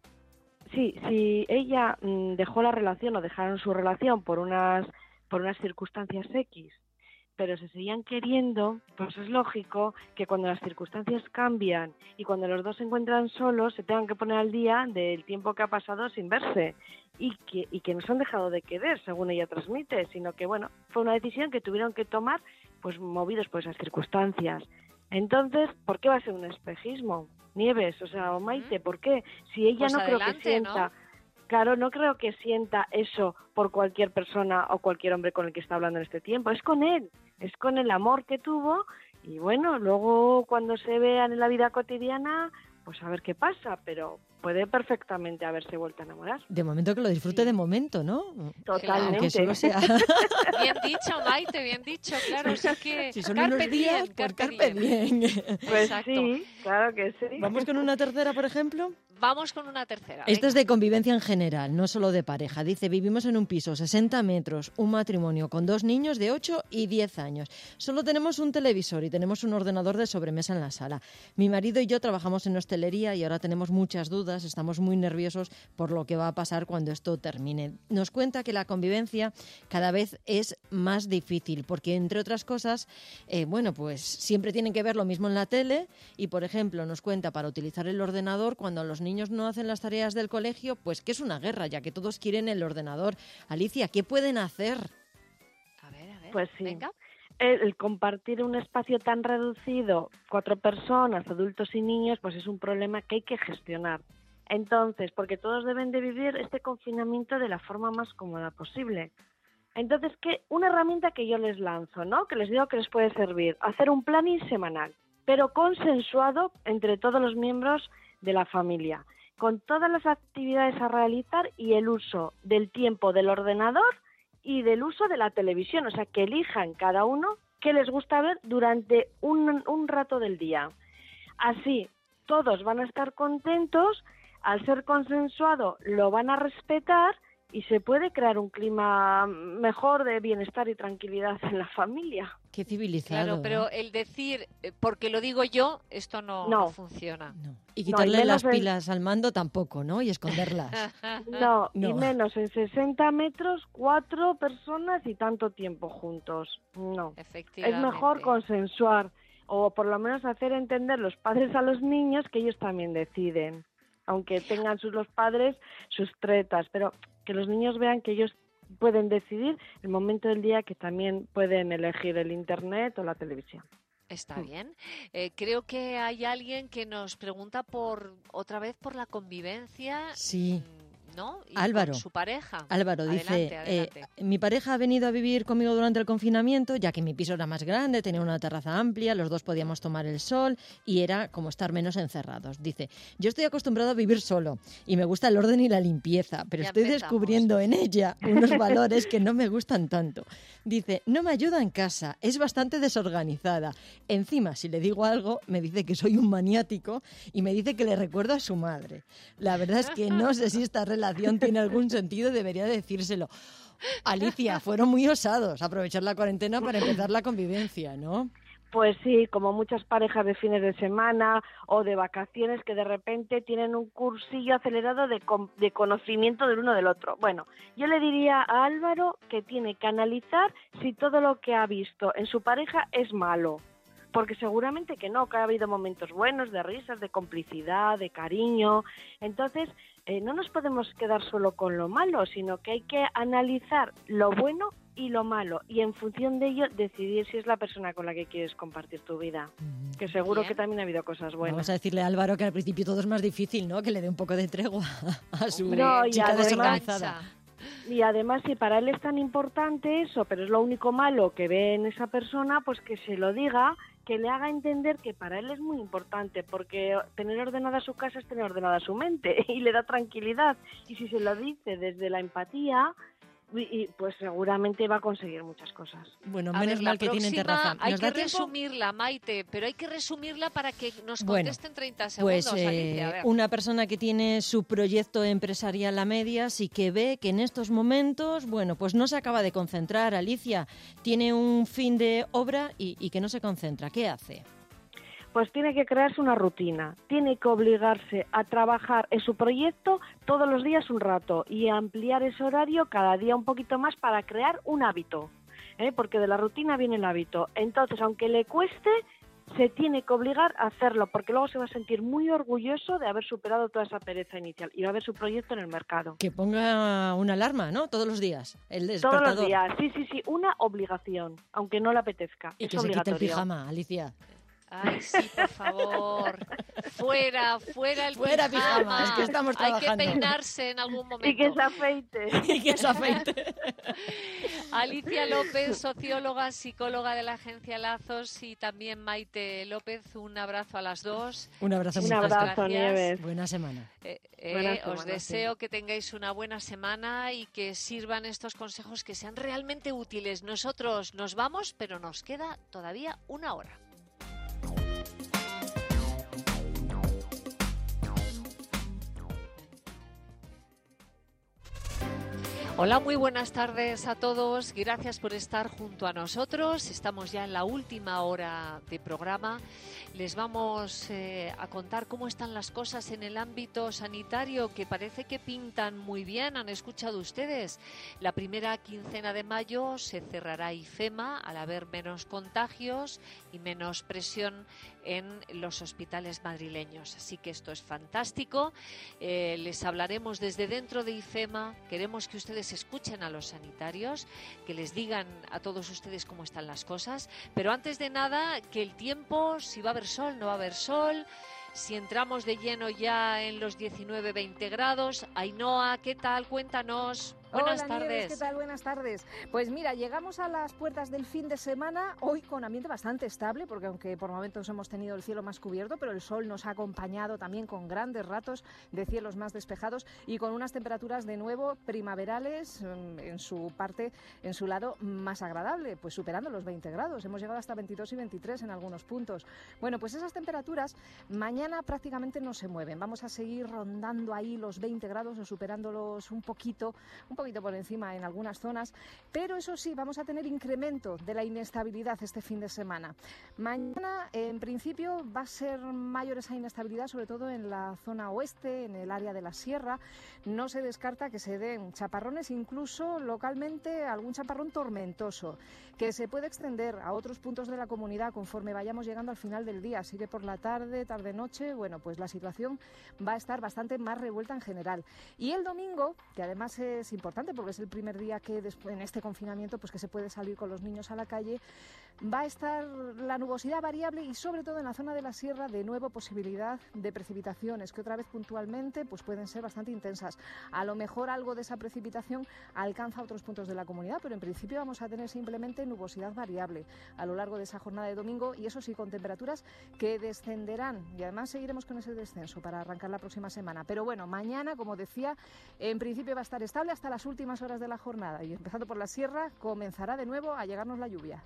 ella dejó la relación o dejaron su relación por unas circunstancias X, pero se seguían queriendo, pues es lógico que cuando las circunstancias cambian y cuando los dos se encuentran solos se tengan que poner al día del tiempo que ha pasado sin verse y que no se han dejado de querer, según ella transmite, sino que, bueno, fue una decisión que tuvieron que tomar pues movidos por esas circunstancias. Entonces, ¿por qué va a ser un espejismo? Nieves, o Maite, ¿por qué? Si ella pues no adelante, creo que sienta... ¿no? Claro, no creo que sienta eso por cualquier persona o cualquier hombre con el que está hablando en este tiempo. Es con él, es con el amor que tuvo y bueno, luego cuando se vean en la vida cotidiana, pues a ver qué pasa, pero puede perfectamente haberse vuelto a enamorar. De momento que lo disfrute de momento, ¿no? Totalmente. Aunque solo sea... Bien dicho, Maite, bien dicho, claro, sí que... Si son unos días, pues carpe diem. Pues exacto. sí, claro que sí. ¿Vamos con una tercera, por ejemplo? Vamos con una tercera. Esta es de convivencia en general, no solo de pareja. Dice, vivimos en un piso, 60 metros, un matrimonio con 2 niños de 8 y 10 años. Solo tenemos un televisor y tenemos un ordenador de sobremesa en la sala. Mi marido y yo trabajamos en hostelería y ahora tenemos muchas dudas, estamos muy nerviosos por lo que va a pasar cuando esto termine. Nos cuenta que la convivencia cada vez es más difícil porque, entre otras cosas, pues siempre tienen que ver lo mismo en la tele y, por ejemplo, nos cuenta para utilizar el ordenador cuando los niños no hacen las tareas del colegio, pues que es una guerra, ya que todos quieren el ordenador. Alicia, ¿qué pueden hacer? A ver, pues sí. Venga. El compartir un espacio tan reducido, 4 personas, adultos y niños, pues es un problema que hay que gestionar. Entonces, porque todos deben de vivir este confinamiento de la forma más cómoda posible. Entonces, una herramienta que yo les lanzo, ¿no? Que les digo que les puede servir, hacer un planning semanal, pero consensuado entre todos los miembros de la familia, con todas las actividades a realizar y el uso del tiempo del ordenador y del uso de la televisión, o sea, que elijan cada uno qué les gusta ver durante un rato del día. Así, todos van a estar contentos, al ser consensuado lo van a respetar y se puede crear un clima mejor de bienestar y tranquilidad en la familia. Qué civilizado. Claro, pero el decir, porque lo digo yo, esto no funciona. No. Y quitarle las pilas al mando tampoco, ¿no? Y esconderlas. No, y menos en 60 metros, 4 personas y tanto tiempo juntos. No. Efectivamente. Es mejor consensuar o por lo menos hacer entender los padres a los niños que ellos también deciden. Aunque tengan los padres sus tretas, pero que los niños vean que ellos pueden decidir el momento del día, que también pueden elegir el internet o la televisión. Está bien. Creo que hay alguien que nos pregunta otra vez por la convivencia. Sí. ¿no? Y Álvaro, con su pareja. Álvaro dice, adelante. Mi pareja ha venido a vivir conmigo durante el confinamiento, ya que mi piso era más grande, tenía una terraza amplia, los dos podíamos tomar el sol y era como estar menos encerrados. Dice, yo estoy acostumbrado a vivir solo y me gusta el orden y la limpieza, pero Ya estoy empezamos. descubriendo en ella unos valores que no me gustan tanto. Dice, no me ayuda en casa, es bastante desorganizada. Encima, si le digo algo, me dice que soy un maniático y me dice que le recuerdo a su madre. La verdad es que no sé si esta relación tiene algún sentido, debería decírselo. Alicia, fueron muy osados aprovechar la cuarentena para empezar la convivencia, ¿no? Pues sí, como muchas parejas de fines de semana o de vacaciones que de repente tienen un cursillo acelerado de conocimiento del uno del otro. Bueno, yo le diría a Álvaro que tiene que analizar si todo lo que ha visto en su pareja es malo. Porque seguramente que no, que ha habido momentos buenos, de risas, de complicidad, de cariño. Entonces, no nos podemos quedar solo con lo malo, sino que hay que analizar lo bueno y lo malo, y en función de ello decidir si es la persona con la que quieres compartir tu vida, que seguro Bien. que también ha habido cosas buenas. Vamos a decirle a Álvaro que al principio todo es más difícil, ¿no? Que le dé un poco de tregua a su No, y chica además- desorganizada. Y además, si para él es tan importante eso, pero es lo único malo que ve en esa persona, pues que se lo diga, que le haga entender que para él es muy importante, porque tener ordenada su casa es tener ordenada su mente y le da tranquilidad. Y si se lo dice desde la empatía, pues seguramente va a conseguir muchas cosas. Bueno, A menos ver, mal la que tienen próxima terraza. hay ¿Nos que da tiempo? resumirla, Maite, pero hay que resumirla para que nos Bueno, contesten 30 segundos, Pues Alicia. A ver. una persona que tiene su proyecto empresarial a medias y que ve que en estos momentos, bueno, pues no se acaba de concentrar. Alicia tiene un fin de obra y que no se concentra. ¿Qué hace? Pues tiene que crearse una rutina, tiene que obligarse a trabajar en su proyecto todos los días un rato y a ampliar ese horario cada día un poquito más para crear un hábito, porque de la rutina viene el hábito. Entonces, aunque le cueste, se tiene que obligar a hacerlo, porque luego se va a sentir muy orgulloso de haber superado toda esa pereza inicial y va a ver su proyecto en el mercado. Que ponga una alarma, ¿no? Todos los días. El Todos despertador. los días, sí, una obligación, aunque no le apetezca. Y es que se quite el obligatorio. pijama, Alicia. Ay, sí, por favor. Fuera el Fuera pijama, es que estamos trabajando. Hay que peinarse en algún momento. Y que se afeite. Y que se afeite. Alicia López, socióloga, psicóloga de la agencia Lazos, y también Maite López. Un abrazo a las dos. Un abrazo, Un muchas abrazo, gracias. Nieves. Buena semana. Buena Os semana, deseo sí. que tengáis una buena semana y que sirvan estos consejos, que sean realmente útiles. Nosotros nos vamos, pero nos queda todavía una hora. Hola, muy buenas tardes a todos. Gracias por estar junto a nosotros. Estamos ya en la última hora de programa. Les vamos a contar cómo están las cosas en el ámbito sanitario, que parece que pintan muy bien. Han escuchado ustedes. La primera quincena de mayo se cerrará IFEMA al haber menos contagios y menos presión en los hospitales madrileños. Así que esto es fantástico. Les hablaremos desde dentro de IFEMA. Queremos que ustedes escuchen a los sanitarios, que les digan a todos ustedes cómo están las cosas. Pero antes de nada, que el tiempo, si va a haber sol, no va a haber sol, si entramos de lleno ya en los 19-20 grados. Ainhoa, ¿qué tal? Cuéntanos. Buenas Hola, tardes. Nieves, ¿qué tal? Buenas tardes. Pues mira, llegamos a las puertas del fin de semana, hoy con ambiente bastante estable, porque aunque por momentos hemos tenido el cielo más cubierto, pero el sol nos ha acompañado también con grandes ratos de cielos más despejados y con unas temperaturas de nuevo primaverales en su parte, en su lado más agradable, pues superando los 20 grados. Hemos llegado hasta 22 y 23 en algunos puntos. Bueno, pues esas temperaturas mañana prácticamente no se mueven. Vamos a seguir rondando ahí los 20 grados o superándolos un poquito por encima en algunas zonas, pero eso sí, vamos a tener incremento de la inestabilidad este fin de semana. Mañana, en principio, va a ser mayor esa inestabilidad, sobre todo en la zona oeste, en el área de la sierra. No se descarta que se den chaparrones, incluso localmente algún chaparrón tormentoso, que se puede extender a otros puntos de la comunidad conforme vayamos llegando al final del día. Así que por la tarde-noche, bueno, pues la situación va a estar bastante más revuelta en general. Y el domingo, que además es importante porque es el primer día que en este confinamiento pues que se puede salir con los niños a la calle, Va a estar la nubosidad variable y sobre todo en la zona de la sierra de nuevo posibilidad de precipitaciones que otra vez puntualmente pues pueden ser bastante intensas. A lo mejor algo de esa precipitación alcanza otros puntos de la comunidad, pero en principio vamos a tener simplemente nubosidad variable a lo largo de esa jornada de domingo y eso sí con temperaturas que descenderán y además seguiremos con ese descenso para arrancar la próxima semana. Pero bueno, mañana, como decía, en principio va a estar estable hasta las últimas horas de la jornada y empezando por la sierra comenzará de nuevo a llegarnos la lluvia.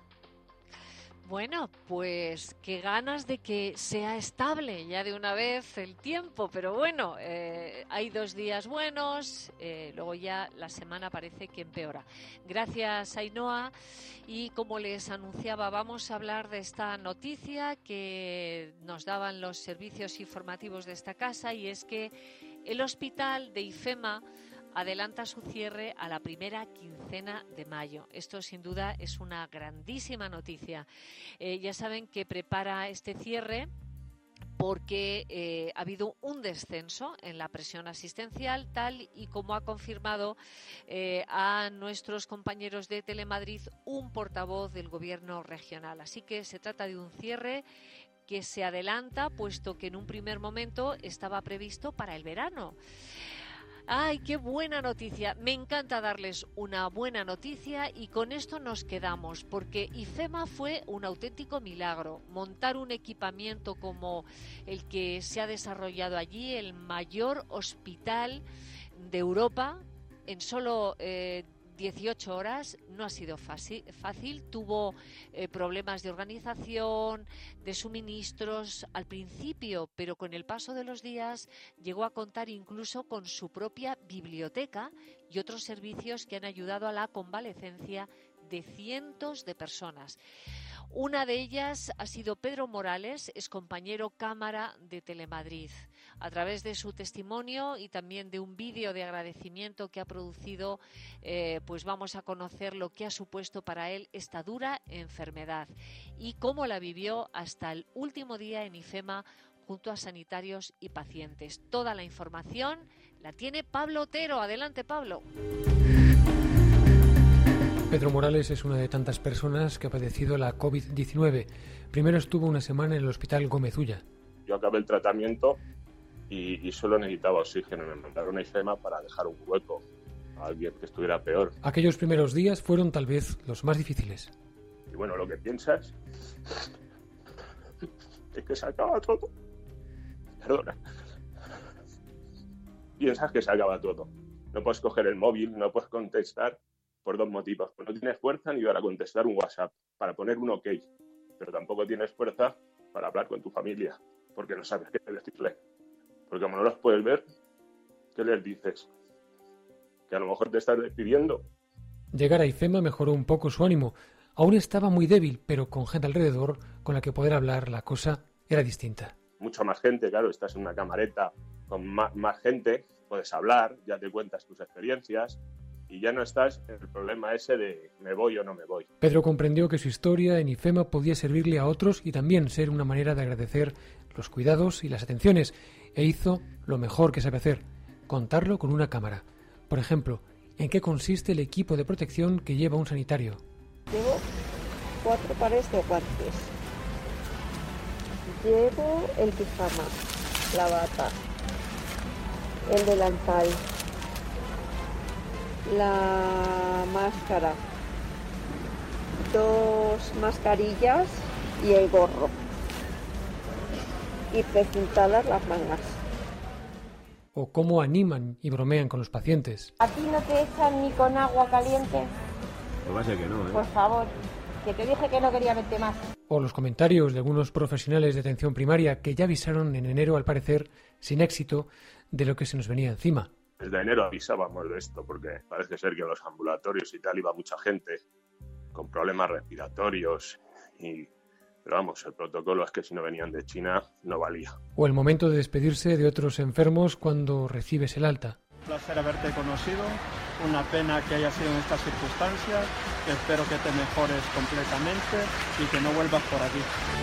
Bueno, pues qué ganas de que sea estable ya de una vez el tiempo, pero bueno, hay 2 días buenos, luego ya la semana parece que empeora. Gracias, Ainhoa, y como les anunciaba, vamos a hablar de esta noticia que nos daban los servicios informativos de esta casa y es que el hospital de IFEMA adelanta su cierre a la primera quincena de mayo. Esto sin duda es una grandísima noticia. Ya saben que prepara este cierre porque ha habido un descenso en la presión asistencial, tal y como ha confirmado a nuestros compañeros de Telemadrid un portavoz del gobierno regional. Así que se trata de un cierre que se adelanta, puesto que en un primer momento estaba previsto para el verano. ¡Ay, qué buena noticia! Me encanta darles una buena noticia y con esto nos quedamos, porque IFEMA fue un auténtico milagro. Montar un equipamiento como el que se ha desarrollado allí, el mayor hospital de Europa, en solo 18 horas, no ha sido fácil. Tuvo problemas de organización, de suministros al principio, pero con el paso de los días llegó a contar incluso con su propia biblioteca y otros servicios que han ayudado a la convalecencia de cientos de personas. Una de ellas ha sido Pedro Morales, excompañero cámara de Telemadrid. A través de su testimonio y también de un vídeo de agradecimiento que ha producido, pues vamos a conocer lo que ha supuesto para él esta dura enfermedad y cómo la vivió hasta el último día en IFEMA junto a sanitarios y pacientes. Toda la información la tiene Pablo Otero. Adelante, Pablo. Pedro Morales es una de tantas personas que ha padecido la COVID-19. Primero estuvo una semana en el Hospital Gómez Ulla. Yo acabé el tratamiento y solo necesitaba oxígeno. Me mandaron a IFEMA para dejar un hueco a alguien que estuviera peor. Aquellos primeros días fueron tal vez los más difíciles. Y bueno, lo que piensas es que se acaba todo. Perdona. Piensas que se acaba todo. No puedes coger el móvil, no puedes contestar. Por 2 motivos. Pues no tienes fuerza ni para contestar un WhatsApp, para poner un OK, pero tampoco tienes fuerza para hablar con tu familia, porque no sabes qué decirle. Porque como no los puedes ver, ¿qué les dices? Que a lo mejor te estás despidiendo. Llegar a IFEMA mejoró un poco su ánimo. Aún estaba muy débil, pero con gente alrededor con la que poder hablar, la cosa era distinta. Mucha más gente, claro, estás en una camareta con más gente, puedes hablar, ya te cuentas tus experiencias. Y ya no estás en el problema ese de me voy o no me voy. Pedro comprendió que su historia en IFEMA podía servirle a otros y también ser una manera de agradecer los cuidados y las atenciones. E hizo lo mejor que sabe hacer, contarlo con una cámara. Por ejemplo, ¿en qué consiste el equipo de protección que lleva un sanitario? Llevo 4 pares de guantes. Llevo el pijama, la bata, el delantal, la máscara, 2 mascarillas y el gorro. Y precintadas las mangas. O cómo animan y bromean con los pacientes. ¿A ti no te echan ni con agua caliente? Lo va a ser que no, ¿eh? Por favor, que te dije que no quería verte más. O los comentarios de algunos profesionales de atención primaria que ya avisaron en enero, al parecer, sin éxito, de lo que se nos venía encima. Desde enero avisábamos de esto, porque parece ser que en los ambulatorios y tal iba mucha gente con problemas respiratorios. Pero vamos, el protocolo es que si no venían de China no valía. O el momento de despedirse de otros enfermos cuando recibes el alta. Un placer haberte conocido, una pena que haya sido en estas circunstancias, que espero que te mejores completamente y que no vuelvas por aquí.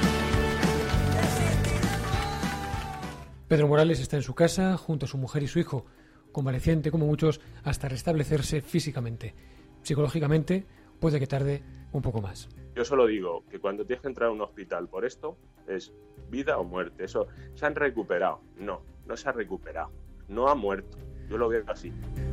Pedro Morales está en su casa junto a su mujer y su hijo, convaleciente como muchos hasta restablecerse físicamente. Psicológicamente puede que tarde un poco más. Yo solo digo que cuando tienes que entrar a un hospital por esto, es vida o muerte. Eso, ¿se han recuperado? No se ha recuperado. No ha muerto. Yo lo veo así.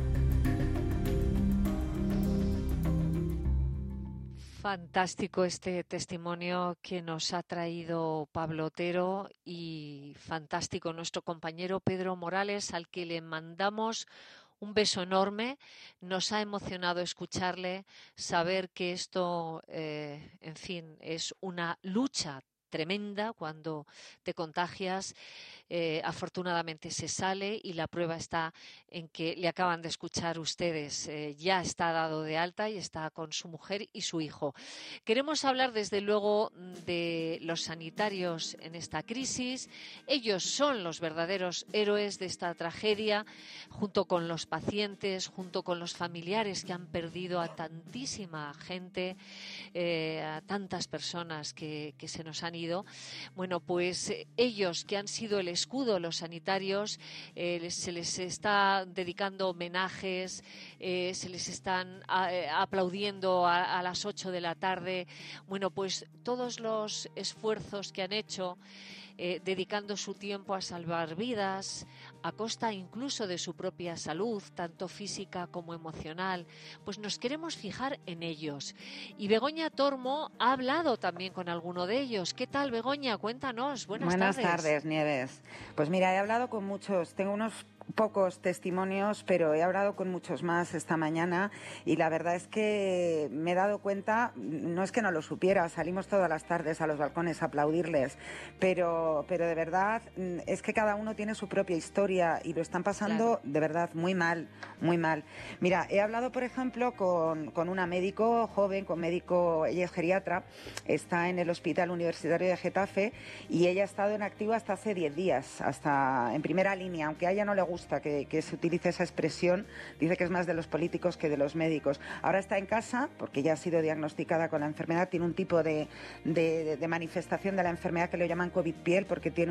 Fantástico este testimonio que nos ha traído Pablo Otero y fantástico nuestro compañero Pedro Morales, al que le mandamos un beso enorme. Nos ha emocionado escucharle, saber que esto, en fin, es una lucha tremenda cuando te contagias. Afortunadamente se sale y la prueba está en que le acaban de escuchar ustedes. Ya está dado de alta y está con su mujer y su hijo. Queremos hablar desde luego de los sanitarios en esta crisis. Ellos son los verdaderos héroes de esta tragedia, junto con los pacientes, junto con los familiares que han perdido a tantísima gente, a tantas personas que se nos han ido. Bueno, pues ellos que han sido el escudo, los sanitarios, se les está dedicando homenajes, se les están aplaudiendo a las 8 de la tarde. Bueno, pues todos los esfuerzos que han hecho, dedicando su tiempo a salvar vidas, a costa incluso de su propia salud, tanto física como emocional, pues nos queremos fijar en ellos. Y Begoña Tormo ha hablado también con alguno de ellos. ¿Qué tal, Begoña? Cuéntanos. Buenas tardes. Buenas tardes, Nieves. Pues mira, he hablado con muchos, tengo unos pocos testimonios, pero he hablado con muchos más esta mañana y la verdad es que me he dado cuenta, no es que no lo supiera, salimos todas las tardes a los balcones a aplaudirles, pero de verdad es que cada uno tiene su propia historia y lo están pasando de verdad muy mal, muy mal. Mira, he hablado por ejemplo con una médico joven, ella es geriatra, está en el Hospital Universitario de Getafe y ella ha estado en activo hasta hace 10 días, hasta en primera línea, aunque a ella no le gusta que se utilice esa expresión, dice que es más de los políticos que de los médicos. Ahora está en casa porque ya ha sido diagnosticada con la enfermedad, tiene un tipo de manifestación de la enfermedad que lo llaman COVID piel porque tiene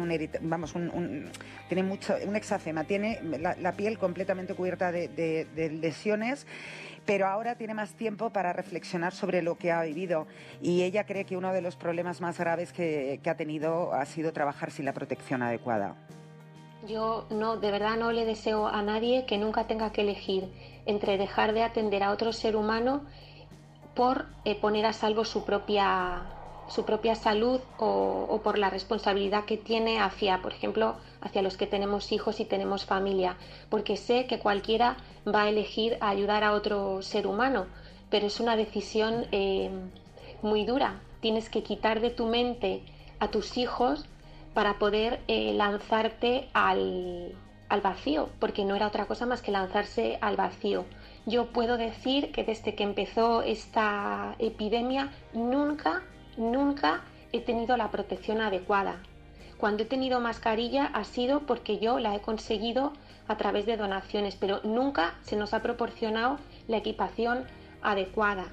tiene un exafema, tiene la piel completamente cubierta de lesiones, pero ahora tiene más tiempo para reflexionar sobre lo que ha vivido y ella cree que uno de los problemas más graves que ha tenido ha sido trabajar sin la protección adecuada. Yo de verdad no le deseo a nadie que nunca tenga que elegir entre dejar de atender a otro ser humano por poner a salvo su propia salud o por la responsabilidad que tiene por ejemplo, hacia los que tenemos hijos y tenemos familia, porque sé que cualquiera va a elegir ayudar a otro ser humano, pero es una decisión muy dura. Tienes que quitar de tu mente a tus hijos para poder lanzarte al vacío, porque no era otra cosa más que lanzarse al vacío. Yo puedo decir que desde que empezó esta epidemia nunca he tenido la protección adecuada. Cuando he tenido mascarilla ha sido porque yo la he conseguido a través de donaciones, pero nunca se nos ha proporcionado la equipación adecuada.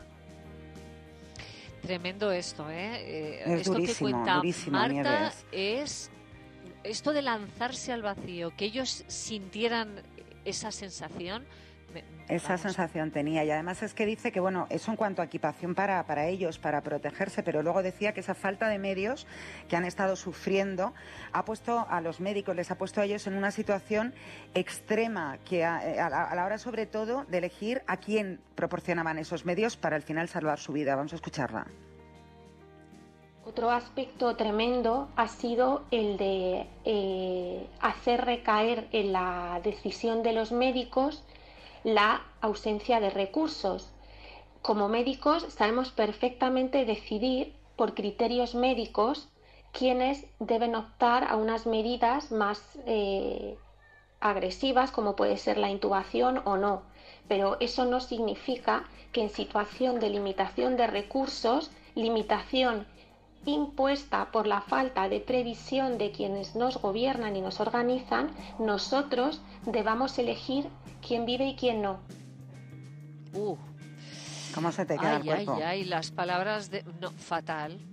Tremendo esto, ¿eh? Es esto durísimo, que cuenta durísimo, Marta Nieves. es esto de lanzarse al vacío, que ellos sintieran esa sensación. Esa sensación tenía y además es que dice que bueno, eso en cuanto a equipación para ellos, para protegerse, pero luego decía que esa falta de medios que han estado sufriendo ha puesto a los médicos, les ha puesto a ellos en una situación extrema que a la hora sobre todo de elegir a quién proporcionaban esos medios para al final salvar su vida. Vamos a escucharla. Otro aspecto tremendo ha sido el de hacer recaer en la decisión de los médicos la ausencia de recursos. Como médicos sabemos perfectamente decidir por criterios médicos quiénes deben optar a unas medidas más agresivas, como puede ser la intubación o no, pero eso no significa que en situación de limitación de recursos, limitación impuesta por la falta de previsión de quienes nos gobiernan y nos organizan, nosotros debamos elegir quién vive y quién no. ¿Cómo se te queda el cuerpo? Las palabras de... No, fatal.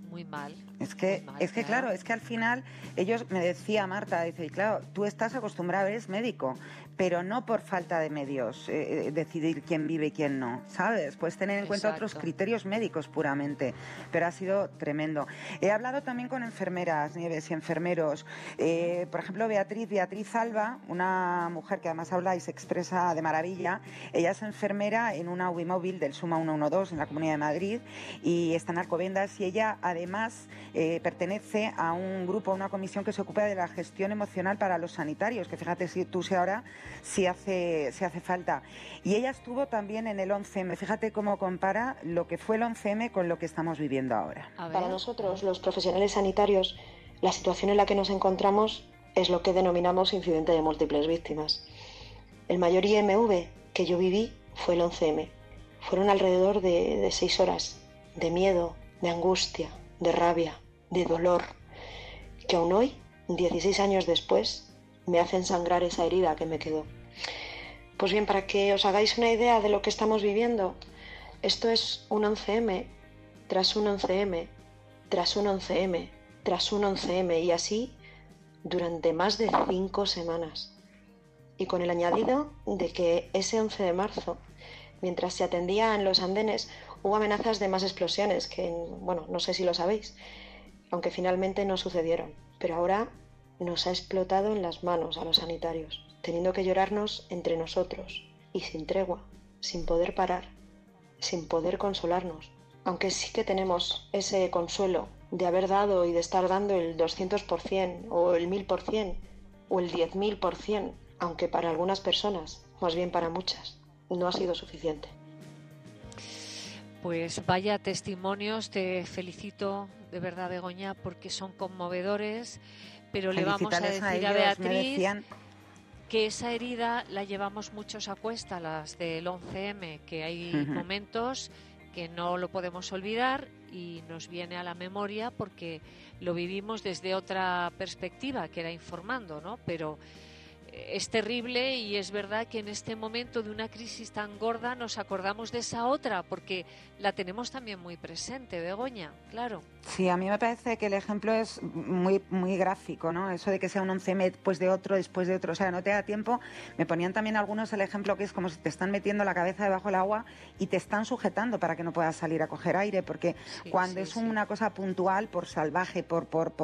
Muy mal. Es que claro, es que al final ellos, me decía Marta, dice, claro, tú estás acostumbrado, eres médico, pero no por falta de medios decidir quién vive y quién no, ¿sabes? Puedes tener en cuenta otros criterios médicos puramente, pero ha sido tremendo. He hablado también con enfermeras, Nieves, y enfermeros. Por ejemplo, Beatriz Alba, una mujer que además habla y se expresa de maravilla. Ella es enfermera en una UBI móvil del Suma 112 en la Comunidad de Madrid y está en Alcobendas, y ella además pertenece a un grupo, a una comisión que se ocupa de la gestión emocional para los sanitarios, que fíjate si ahora sí hace falta. Y ella estuvo también en el 11M. Fíjate cómo compara lo que fue el 11M con lo que estamos viviendo ahora. Para nosotros, los profesionales sanitarios, la situación en la que nos encontramos es lo que denominamos incidente de múltiples víctimas. El mayor IMV que yo viví fue el 11M. Fueron alrededor de 6 horas de miedo, de angustia, de rabia, de dolor, que aún hoy, 16 años después, me hacen sangrar esa herida que me quedó. Pues bien, para que os hagáis una idea de lo que estamos viviendo, esto es un 11M, tras un 11M, tras un 11M, tras un 11M, y así durante más de 5 semanas. Y con el añadido de que ese 11 de marzo, mientras se atendía en los andenes, hubo amenazas de más explosiones, que, bueno, no sé si lo sabéis, aunque finalmente no sucedieron. Pero ahora nos ha explotado en las manos a los sanitarios, teniendo que llorarnos entre nosotros, y sin tregua, sin poder parar, sin poder consolarnos. Aunque sí que tenemos ese consuelo de haber dado y de estar dando el 200%, o el 1000%, o el 10.000%, aunque para algunas personas, más bien para muchas, no ha sido suficiente. Pues vaya testimonios, te felicito de verdad, Begoña, porque son conmovedores, pero le vamos a decir a Beatriz que esa herida la llevamos muchos a cuesta, las del 11M, que hay momentos que no lo podemos olvidar y nos viene a la memoria porque lo vivimos desde otra perspectiva, que era informando, ¿no? Pero es terrible, y es verdad que en este momento de una crisis tan gorda nos acordamos de esa otra, porque la tenemos también muy presente, Begoña, claro. Sí, a mí me parece que el ejemplo es muy gráfico, ¿no? Eso de que sea un 11M después de otro, o sea, no te da tiempo. Me ponían también algunos el ejemplo que es como si te están metiendo la cabeza debajo del agua y te están sujetando para que no puedas salir a coger aire, porque cuando es una cosa puntual, por salvaje, por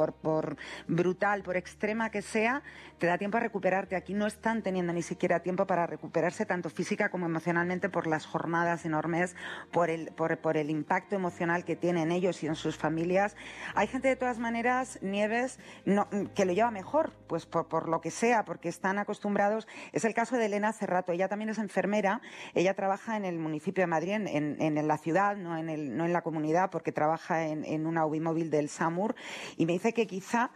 brutal, por extrema que sea, te da tiempo a recuperarte. Aquí no están teniendo ni siquiera tiempo para recuperarse, tanto física como emocionalmente, por las jornadas enormes, por el impacto emocional que tienen ellos y en sus familias. Hay gente, de todas maneras, Nieves, que lo lleva mejor, pues por lo que sea, porque están acostumbrados. Es el caso de Elena Cerrato. Ella también es enfermera. Ella trabaja en el municipio de Madrid, en la ciudad, no en la comunidad, porque trabaja en una UBI móvil del SAMUR, y me dice que quizá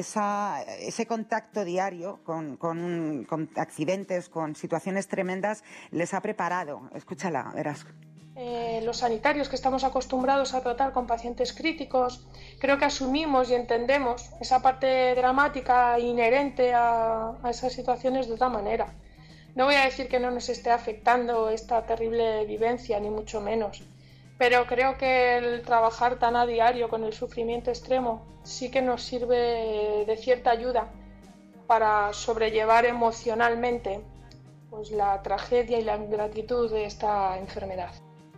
ese contacto diario con accidentes, con situaciones tremendas, les ha preparado. Escúchala, verás. Los sanitarios que estamos acostumbrados a tratar con pacientes críticos, creo que asumimos y entendemos esa parte dramática inherente a esas situaciones de otra manera. No voy a decir que no nos esté afectando esta terrible vivencia, ni mucho menos, pero creo que el trabajar tan a diario con el sufrimiento extremo sí que nos sirve de cierta ayuda para sobrellevar emocionalmente, pues, la tragedia y la ingratitud de esta enfermedad.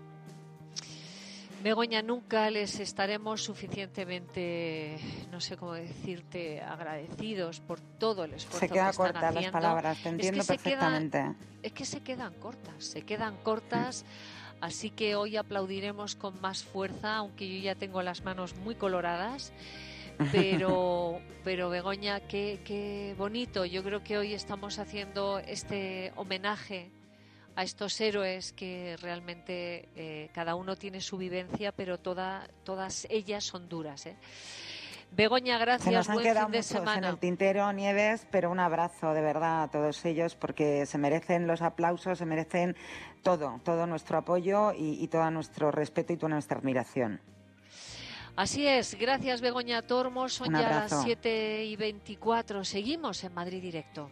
Begoña, nunca les estaremos suficientemente, no sé cómo decirte, agradecidos por todo el esfuerzo que están haciendo. Se quedan cortas las palabras, te entiendo perfectamente. Es que se quedan cortas, así que hoy aplaudiremos con más fuerza, aunque yo ya tengo las manos muy coloradas. Pero Begoña, qué bonito. Yo creo que hoy estamos haciendo este homenaje a estos héroes que realmente cada uno tiene su vivencia, pero todas ellas son duras, ¿eh? Begoña, gracias. Se nos han buen quedado fin de muchos semana. en el tintero, Nieves, pero un abrazo de verdad a todos ellos, porque se merecen los aplausos, se merecen todo nuestro apoyo y todo nuestro respeto y toda nuestra admiración. Así es, gracias Begoña Tormos, son ya las 7:24, seguimos en Madrid Directo.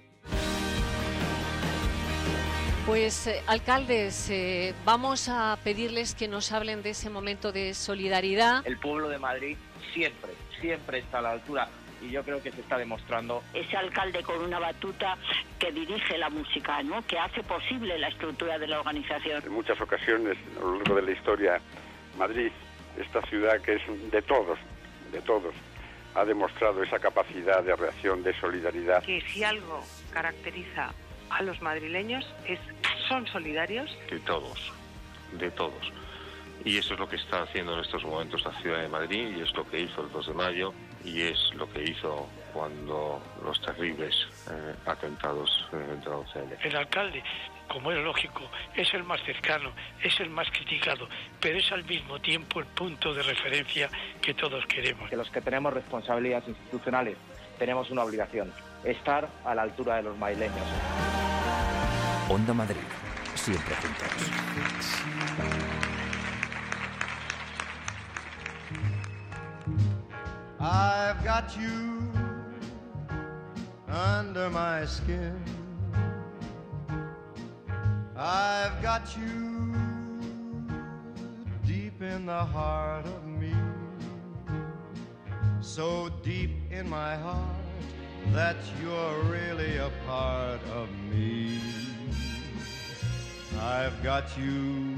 Pues alcaldes, vamos a pedirles que nos hablen de ese momento de solidaridad. El pueblo de Madrid siempre está a la altura. Y yo creo que se está demostrando. Ese alcalde con una batuta que dirige la música, ¿no? Que hace posible la estructura de la organización. En muchas ocasiones, a lo largo de la historia, Madrid, esta ciudad que es de todos, ha demostrado esa capacidad de reacción, de solidaridad. Que si algo caracteriza a los madrileños son solidarios. De todos. Y eso es lo que está haciendo en estos momentos la ciudad de Madrid, y es lo que hizo el 2 de mayo, y es lo que hizo cuando los terribles atentados del 11M. El alcalde, como es lógico, es el más cercano, es el más criticado, pero es al mismo tiempo el punto de referencia que todos queremos. Que los que tenemos responsabilidades institucionales tenemos una obligación, estar a la altura de los madrileños. Onda Madrid, siempre juntos. I've got you under my skin. I've got you deep in the heart of me. So deep in my heart that you're really a part of me. I've got you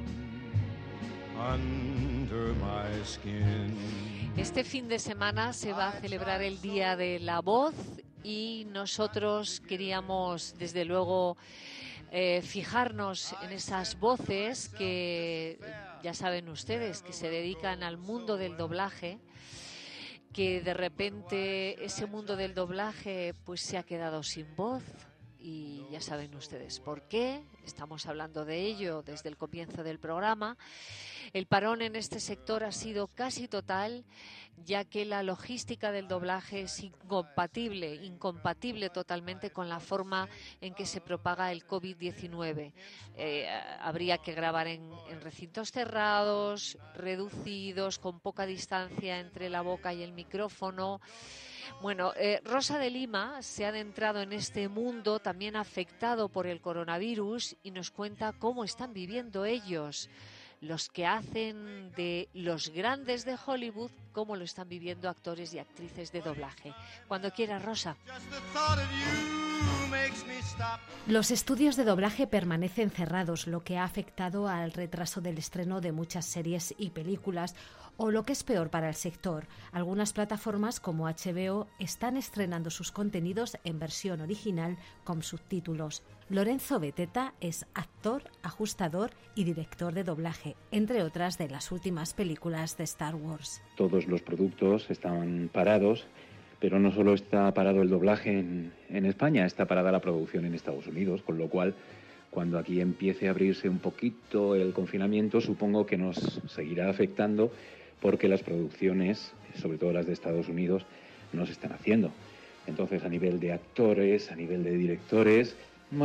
under my skin. Este fin de semana se va a celebrar el Día de la Voz y nosotros queríamos, desde luego, fijarnos en esas voces que, ya saben ustedes, que se dedican al mundo del doblaje, que de repente ese mundo del doblaje pues se ha quedado sin voz. Y ya saben ustedes por qué, estamos hablando de ello desde el comienzo del programa. El parón en este sector ha sido casi total, ya que la logística del doblaje es incompatible totalmente con la forma en que se propaga el COVID-19. Habría que grabar en recintos cerrados, reducidos, con poca distancia entre la boca y el micrófono. Bueno, Rosa de Lima se ha adentrado en este mundo también afectado por el coronavirus y nos cuenta cómo están viviendo ellos, los que hacen de los grandes de Hollywood, cómo lo están viviendo actores y actrices de doblaje. Cuando quiera, Rosa. Los estudios de doblaje permanecen cerrados, lo que ha afectado al retraso del estreno de muchas series y películas, o lo que es peor para el sector, algunas plataformas como HBO están estrenando sus contenidos en versión original con subtítulos. Lorenzo Beteta es actor, ajustador y director de doblaje, entre otras de las últimas películas de Star Wars. Todos los productos estaban parados, pero no solo está parado el doblaje en España, está parada la producción en Estados Unidos, con lo cual, cuando aquí empiece a abrirse un poquito el confinamiento, supongo que nos seguirá afectando porque las producciones, sobre todo las de Estados Unidos, no se están haciendo. Entonces, a nivel de actores, a nivel de directores,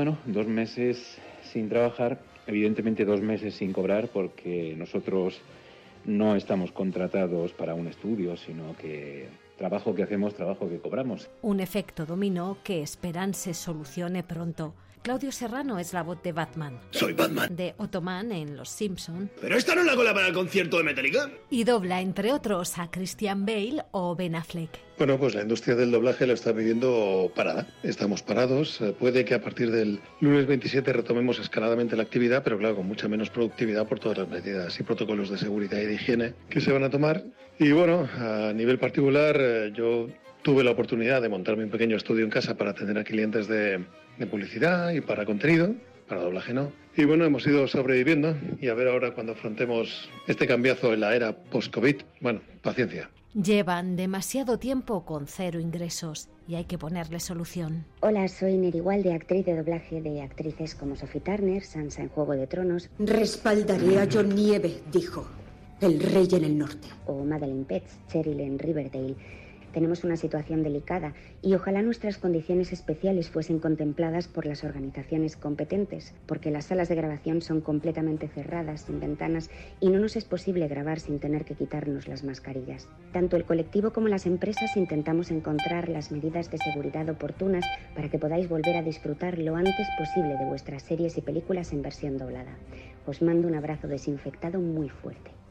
2 meses sin trabajar, evidentemente 2 meses sin cobrar, porque nosotros no estamos contratados para un estudio, sino que trabajo que hacemos, trabajo que cobramos. Un efecto dominó que esperan se solucione pronto. Claudio Serrano es la voz de Batman. Soy Batman. De Ottoman en Los Simpson. ¿Pero esta no es la cola para el concierto de Metallica? Y dobla, entre otros, a Christian Bale o Ben Affleck. Bueno, pues la industria del doblaje lo está viviendo parada. Estamos parados. Puede que a partir del lunes 27 retomemos escaladamente la actividad, pero claro, con mucha menos productividad por todas las medidas y protocolos de seguridad y de higiene que se van a tomar. Y bueno, a nivel particular, yo tuve la oportunidad de montarme un pequeño estudio en casa para atender a clientes de publicidad y para contenido, para doblaje no. Y bueno, hemos ido sobreviviendo y a ver ahora cuando afrontemos este cambiazo en la era post-COVID, paciencia. Llevan demasiado tiempo con cero ingresos y hay que ponerle solución. Hola, soy Nerigualde, actriz de doblaje de actrices como Sophie Turner, Sansa en Juego de Tronos. Respaldaré a John Nieve, dijo, el rey en el norte. O Madeleine Petsch, Cheryl en Riverdale. Tenemos una situación delicada y ojalá nuestras condiciones especiales fuesen contempladas por las organizaciones competentes, porque las salas de grabación son completamente cerradas, sin ventanas, y no nos es posible grabar sin tener que quitarnos las mascarillas. Tanto el colectivo como las empresas intentamos encontrar las medidas de seguridad oportunas para que podáis volver a disfrutar lo antes posible de vuestras series y películas en versión doblada. Os mando un abrazo desinfectado muy fuerte.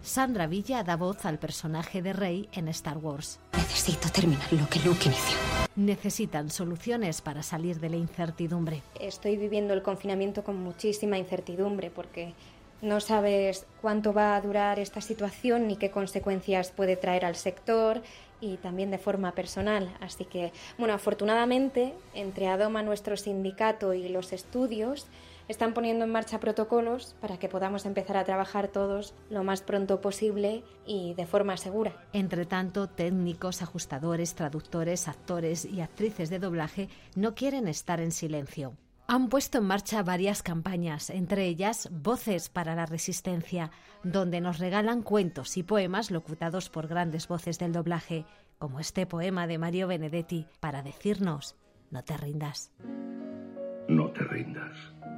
Sandra Villa da voz al personaje de Rey en Star Wars. Necesito terminar lo que Luke inició. Necesitan soluciones para salir de la incertidumbre. Estoy viviendo el confinamiento con muchísima incertidumbre porque no sabes cuánto va a durar esta situación ni qué consecuencias puede traer al sector y también de forma personal. Así que, bueno, afortunadamente, entre ADOMA, nuestro sindicato y los estudios, están poniendo en marcha protocolos para que podamos empezar a trabajar todos lo más pronto posible y de forma segura. Entre tanto, técnicos, ajustadores, traductores, actores y actrices de doblaje no quieren estar en silencio. Han puesto en marcha varias campañas, entre ellas Voces para la Resistencia, donde nos regalan cuentos y poemas locutados por grandes voces del doblaje, como este poema de Mario Benedetti, para decirnos: no te rindas. No te rindas.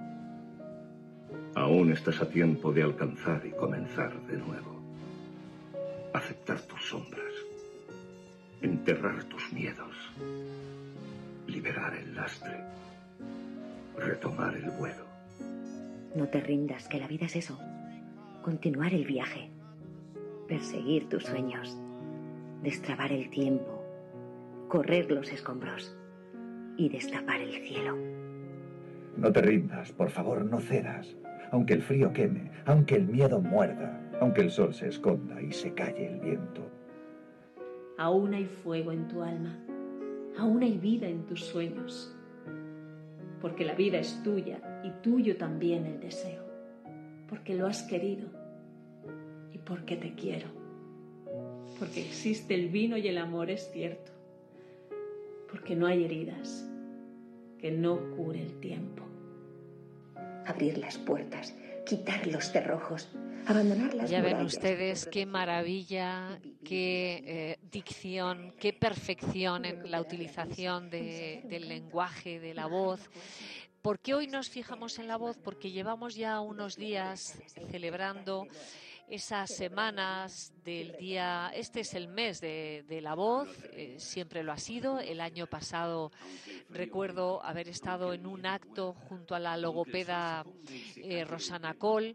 Aún estás a tiempo de alcanzar y comenzar de nuevo. Aceptar tus sombras. Enterrar tus miedos. Liberar el lastre. Retomar el vuelo. No te rindas, que la vida es eso. Continuar el viaje. Perseguir tus sueños. Destrabar el tiempo. Correr los escombros. Y destapar el cielo. No te rindas, por favor, no cedas. Aunque el frío queme, aunque el miedo muerda, aunque el sol se esconda y se calle el viento. Aún hay fuego en tu alma, aún hay vida en tus sueños, porque la vida es tuya y tuyo también el deseo, porque lo has querido y porque te quiero, porque existe el vino y el amor, es cierto, porque no hay heridas que no cure el tiempo. Abrir las puertas, quitar los cerrojos, abandonar las Ya ven murallas. ustedes qué maravilla, qué dicción, qué perfección en la utilización del lenguaje, de la voz. ¿Por qué hoy nos fijamos en la voz? Porque llevamos ya unos días celebrando esas semanas del día. Este es el mes de la voz, siempre lo ha sido. El año pasado recuerdo haber estado en un acto junto a la logopeda Rosana Coll,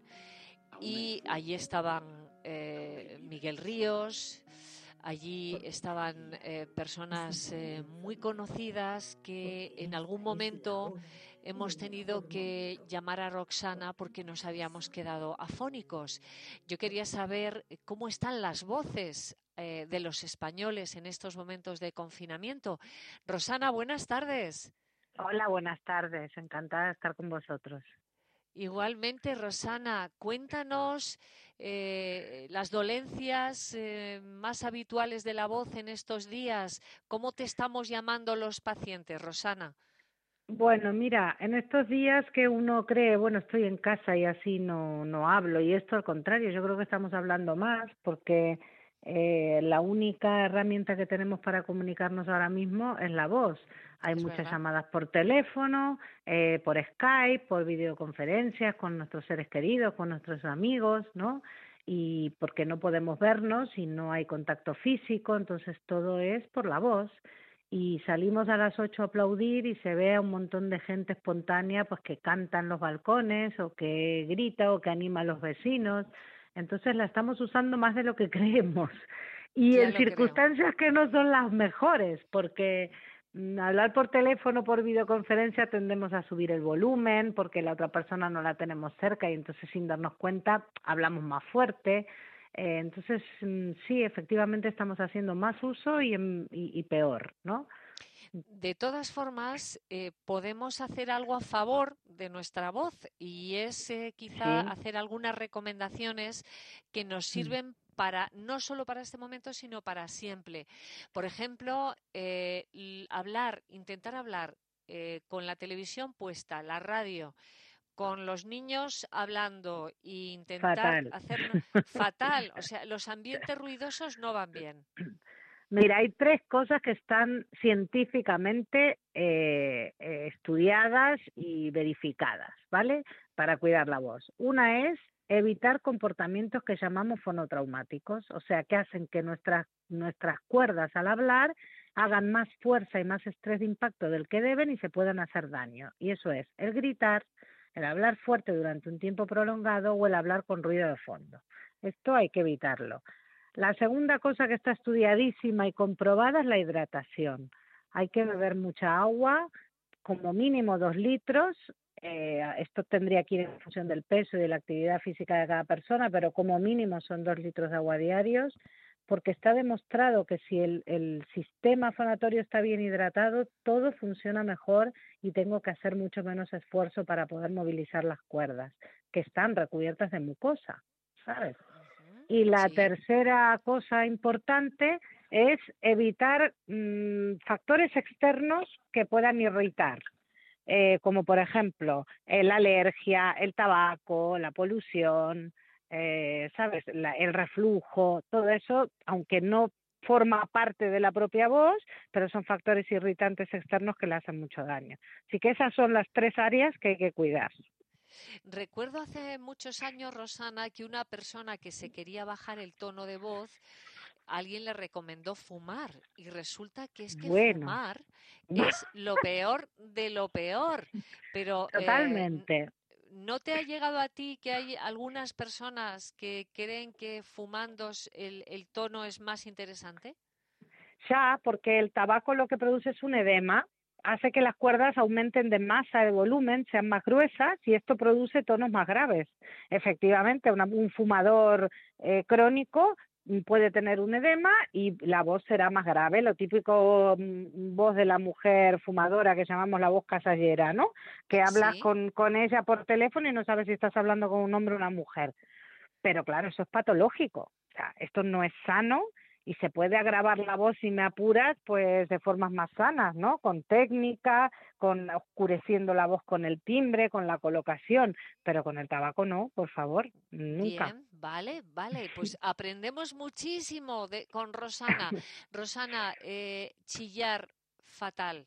y allí estaban Miguel Ríos, allí estaban personas muy conocidas que en algún momento hemos tenido que llamar a Roxana porque nos habíamos quedado afónicos. Yo quería saber cómo están las voces de los españoles en estos momentos de confinamiento. Rosana, buenas tardes. Hola, buenas tardes. Encantada de estar con vosotros. Igualmente, Rosana, cuéntanos las dolencias más habituales de la voz en estos días. ¿Cómo te estamos llamando los pacientes, Rosana? Bueno, mira, en estos días que uno cree, bueno, estoy en casa y así no hablo, y esto al contrario, yo creo que estamos hablando más porque la única herramienta que tenemos para comunicarnos ahora mismo es la voz. Hay muchas llamadas por teléfono, por Skype, por videoconferencias con nuestros seres queridos, con nuestros amigos, ¿no? Y porque no podemos vernos y no hay contacto físico, entonces todo es por la voz. Y salimos a las 8 a aplaudir y se ve a un montón de gente espontánea pues que canta en los balcones o que grita o que anima a los vecinos. Entonces la estamos usando más de lo que creemos y en circunstancias que no son las mejores, porque hablar por teléfono, por videoconferencia, tendemos a subir el volumen porque la otra persona no la tenemos cerca y entonces sin darnos cuenta hablamos más fuerte. Entonces, sí, efectivamente estamos haciendo más uso y peor, ¿no? De todas formas, podemos hacer algo a favor de nuestra voz y es quizá hacer algunas recomendaciones que nos sirven para no solo para este momento, sino para siempre. Por ejemplo, intentar hablar con la televisión puesta, la radio, con los niños hablando e intentar hacerlo fatal. O sea, los ambientes ruidosos no van bien. Mira, hay 3 cosas que están científicamente estudiadas y verificadas, ¿vale? Para cuidar la voz. Una es evitar comportamientos que llamamos fonotraumáticos, o sea, que hacen que nuestras cuerdas al hablar hagan más fuerza y más estrés de impacto del que deben y se puedan hacer daño. Y eso es el gritar, el hablar fuerte durante un tiempo prolongado o el hablar con ruido de fondo. Esto hay que evitarlo. La segunda cosa que está estudiadísima y comprobada es la hidratación. Hay que beber mucha agua, como mínimo 2 litros. Esto tendría que ir en función del peso y de la actividad física de cada persona, pero como mínimo son 2 litros de agua diarios, porque está demostrado que si el sistema fonatorio está bien hidratado, todo funciona mejor y tengo que hacer mucho menos esfuerzo para poder movilizar las cuerdas, que están recubiertas de mucosa, ¿sabes? Y la tercera cosa importante es evitar factores externos que puedan irritar, como por ejemplo la alergia, el tabaco, la polución, ¿sabes? El reflujo, todo eso, aunque no forma parte de la propia voz, pero son factores irritantes externos que le hacen mucho daño. Así que esas son las 3 áreas que hay que cuidar. Recuerdo hace muchos años, Rosana, que una persona que se quería bajar el tono de voz, alguien le recomendó fumar y resulta que es que fumar es lo peor de lo peor. Pero totalmente. ¿no te ha llegado a ti que hay algunas personas que creen que fumando el tono es más interesante? Ya, porque el tabaco lo que produce es un edema, hace que las cuerdas aumenten de masa, de volumen, sean más gruesas y esto produce tonos más graves. Efectivamente, un fumador crónico puede tener un edema y la voz será más grave, lo típico voz de la mujer fumadora que llamamos la voz casallera, ¿no? Que hablas con ella por teléfono y no sabes si estás hablando con un hombre o una mujer. Pero claro, eso es patológico, o sea, esto no es sano. Y se puede agravar la voz, si me apuras, pues de formas más sanas, ¿no? Con técnica, con oscureciendo la voz con el timbre, con la colocación, pero con el tabaco no, por favor, nunca. Bien, vale, pues aprendemos muchísimo con Rosana. Rosana, chillar fatal,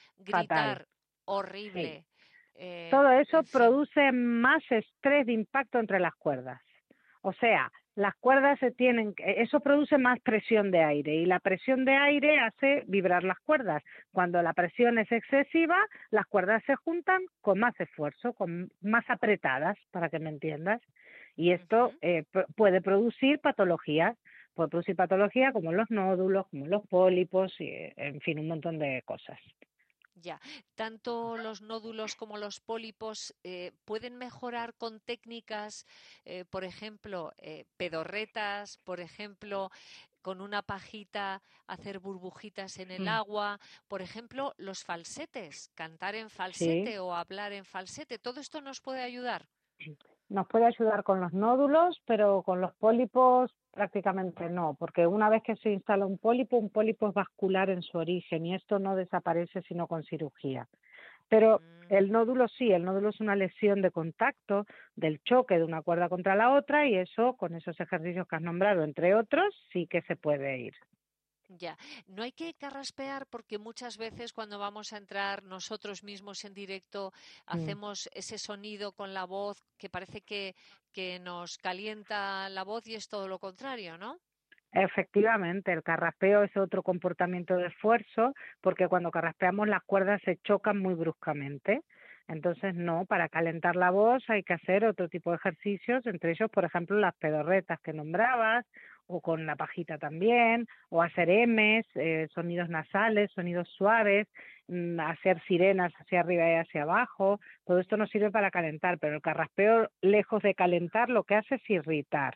gritar horrible. Sí. Todo eso produce más estrés de impacto entre las cuerdas. O sea, las cuerdas eso produce más presión de aire y la presión de aire hace vibrar las cuerdas. Cuando la presión es excesiva, las cuerdas se juntan con más esfuerzo, más apretadas, para que me entiendas. Y esto puede producir patologías. Puede producir patologías como los nódulos, como los pólipos, y, en fin, un montón de cosas. Ya, tanto los nódulos como los pólipos pueden mejorar con técnicas, por ejemplo, pedorretas, por ejemplo, con una pajita hacer burbujitas en el agua, por ejemplo, los falsetes, cantar en falsete o hablar en falsete, ¿todo esto nos puede ayudar? Nos puede ayudar con los nódulos, pero con los pólipos prácticamente no, porque una vez que se instala un pólipo es vascular en su origen y esto no desaparece sino con cirugía. Pero el nódulo sí, el nódulo es una lesión de contacto del choque de una cuerda contra la otra y eso, con esos ejercicios que has nombrado, entre otros, sí que se puede ir. Ya, no hay que carraspear porque muchas veces cuando vamos a entrar nosotros mismos en directo hacemos ese sonido con la voz que parece que nos calienta la voz y es todo lo contrario, ¿no? Efectivamente, el carraspeo es otro comportamiento de esfuerzo porque cuando carraspeamos las cuerdas se chocan muy bruscamente. Entonces, no, para calentar la voz hay que hacer otro tipo de ejercicios, entre ellos, por ejemplo, las pedorretas que nombrabas, o con la pajita también, o hacer M's, sonidos nasales, sonidos suaves, hacer sirenas hacia arriba y hacia abajo. Todo esto nos sirve para calentar, pero el carraspeo, lejos de calentar, lo que hace es irritar.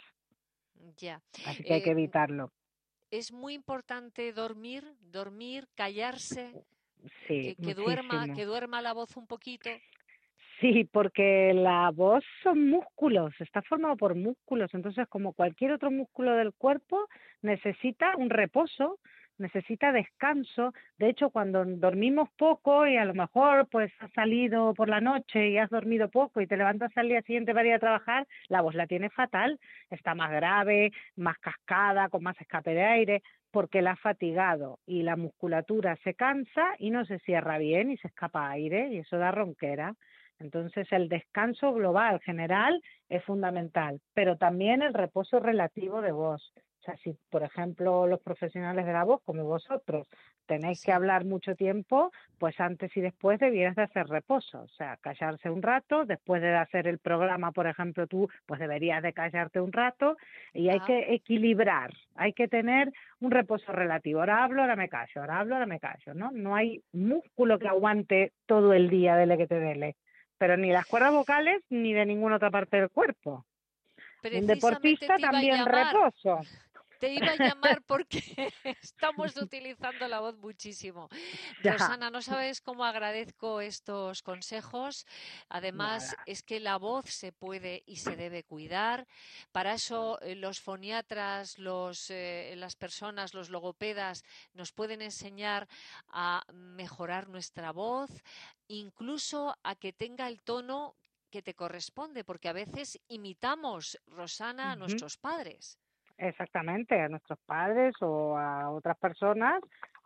Ya. Así que hay que evitarlo. Es muy importante dormir, callarse, sí, que duerma la voz un poquito. Sí, porque la voz son músculos, está formado por músculos, entonces como cualquier otro músculo del cuerpo necesita un reposo, necesita descanso. De hecho, cuando dormimos poco y a lo mejor pues has salido por la noche y has dormido poco y te levantas al día siguiente para ir a trabajar, la voz la tiene fatal, está más grave, más cascada, con más escape de aire, porque la has fatigado y la musculatura se cansa y no se cierra bien y se escapa aire y eso da ronquera. Entonces el descanso global general es fundamental, pero también el reposo relativo de voz. O sea, si por ejemplo los profesionales de la voz, como vosotros, tenéis que hablar mucho tiempo, pues antes y después debieras de hacer reposo, o sea, callarse un rato, después de hacer el programa, por ejemplo, tú pues deberías de callarte un rato, y hay que equilibrar, hay que tener un reposo relativo. Ahora hablo, ahora me callo, ahora hablo, ahora me callo, ¿no? No hay músculo que aguante todo el día, dele que te dele, pero ni las cuerdas vocales ni de ninguna otra parte del cuerpo. Un deportista también reposo. Te iba a llamar porque estamos utilizando la voz muchísimo. Ya. Rosana, no sabes cómo agradezco estos consejos. Además, es que la voz se puede y se debe cuidar. Para eso los foniatras, las personas, los logopedas nos pueden enseñar a mejorar nuestra voz, incluso a que tenga el tono que te corresponde, porque a veces imitamos, Rosana, a nuestros padres. Exactamente, a nuestros padres o a otras personas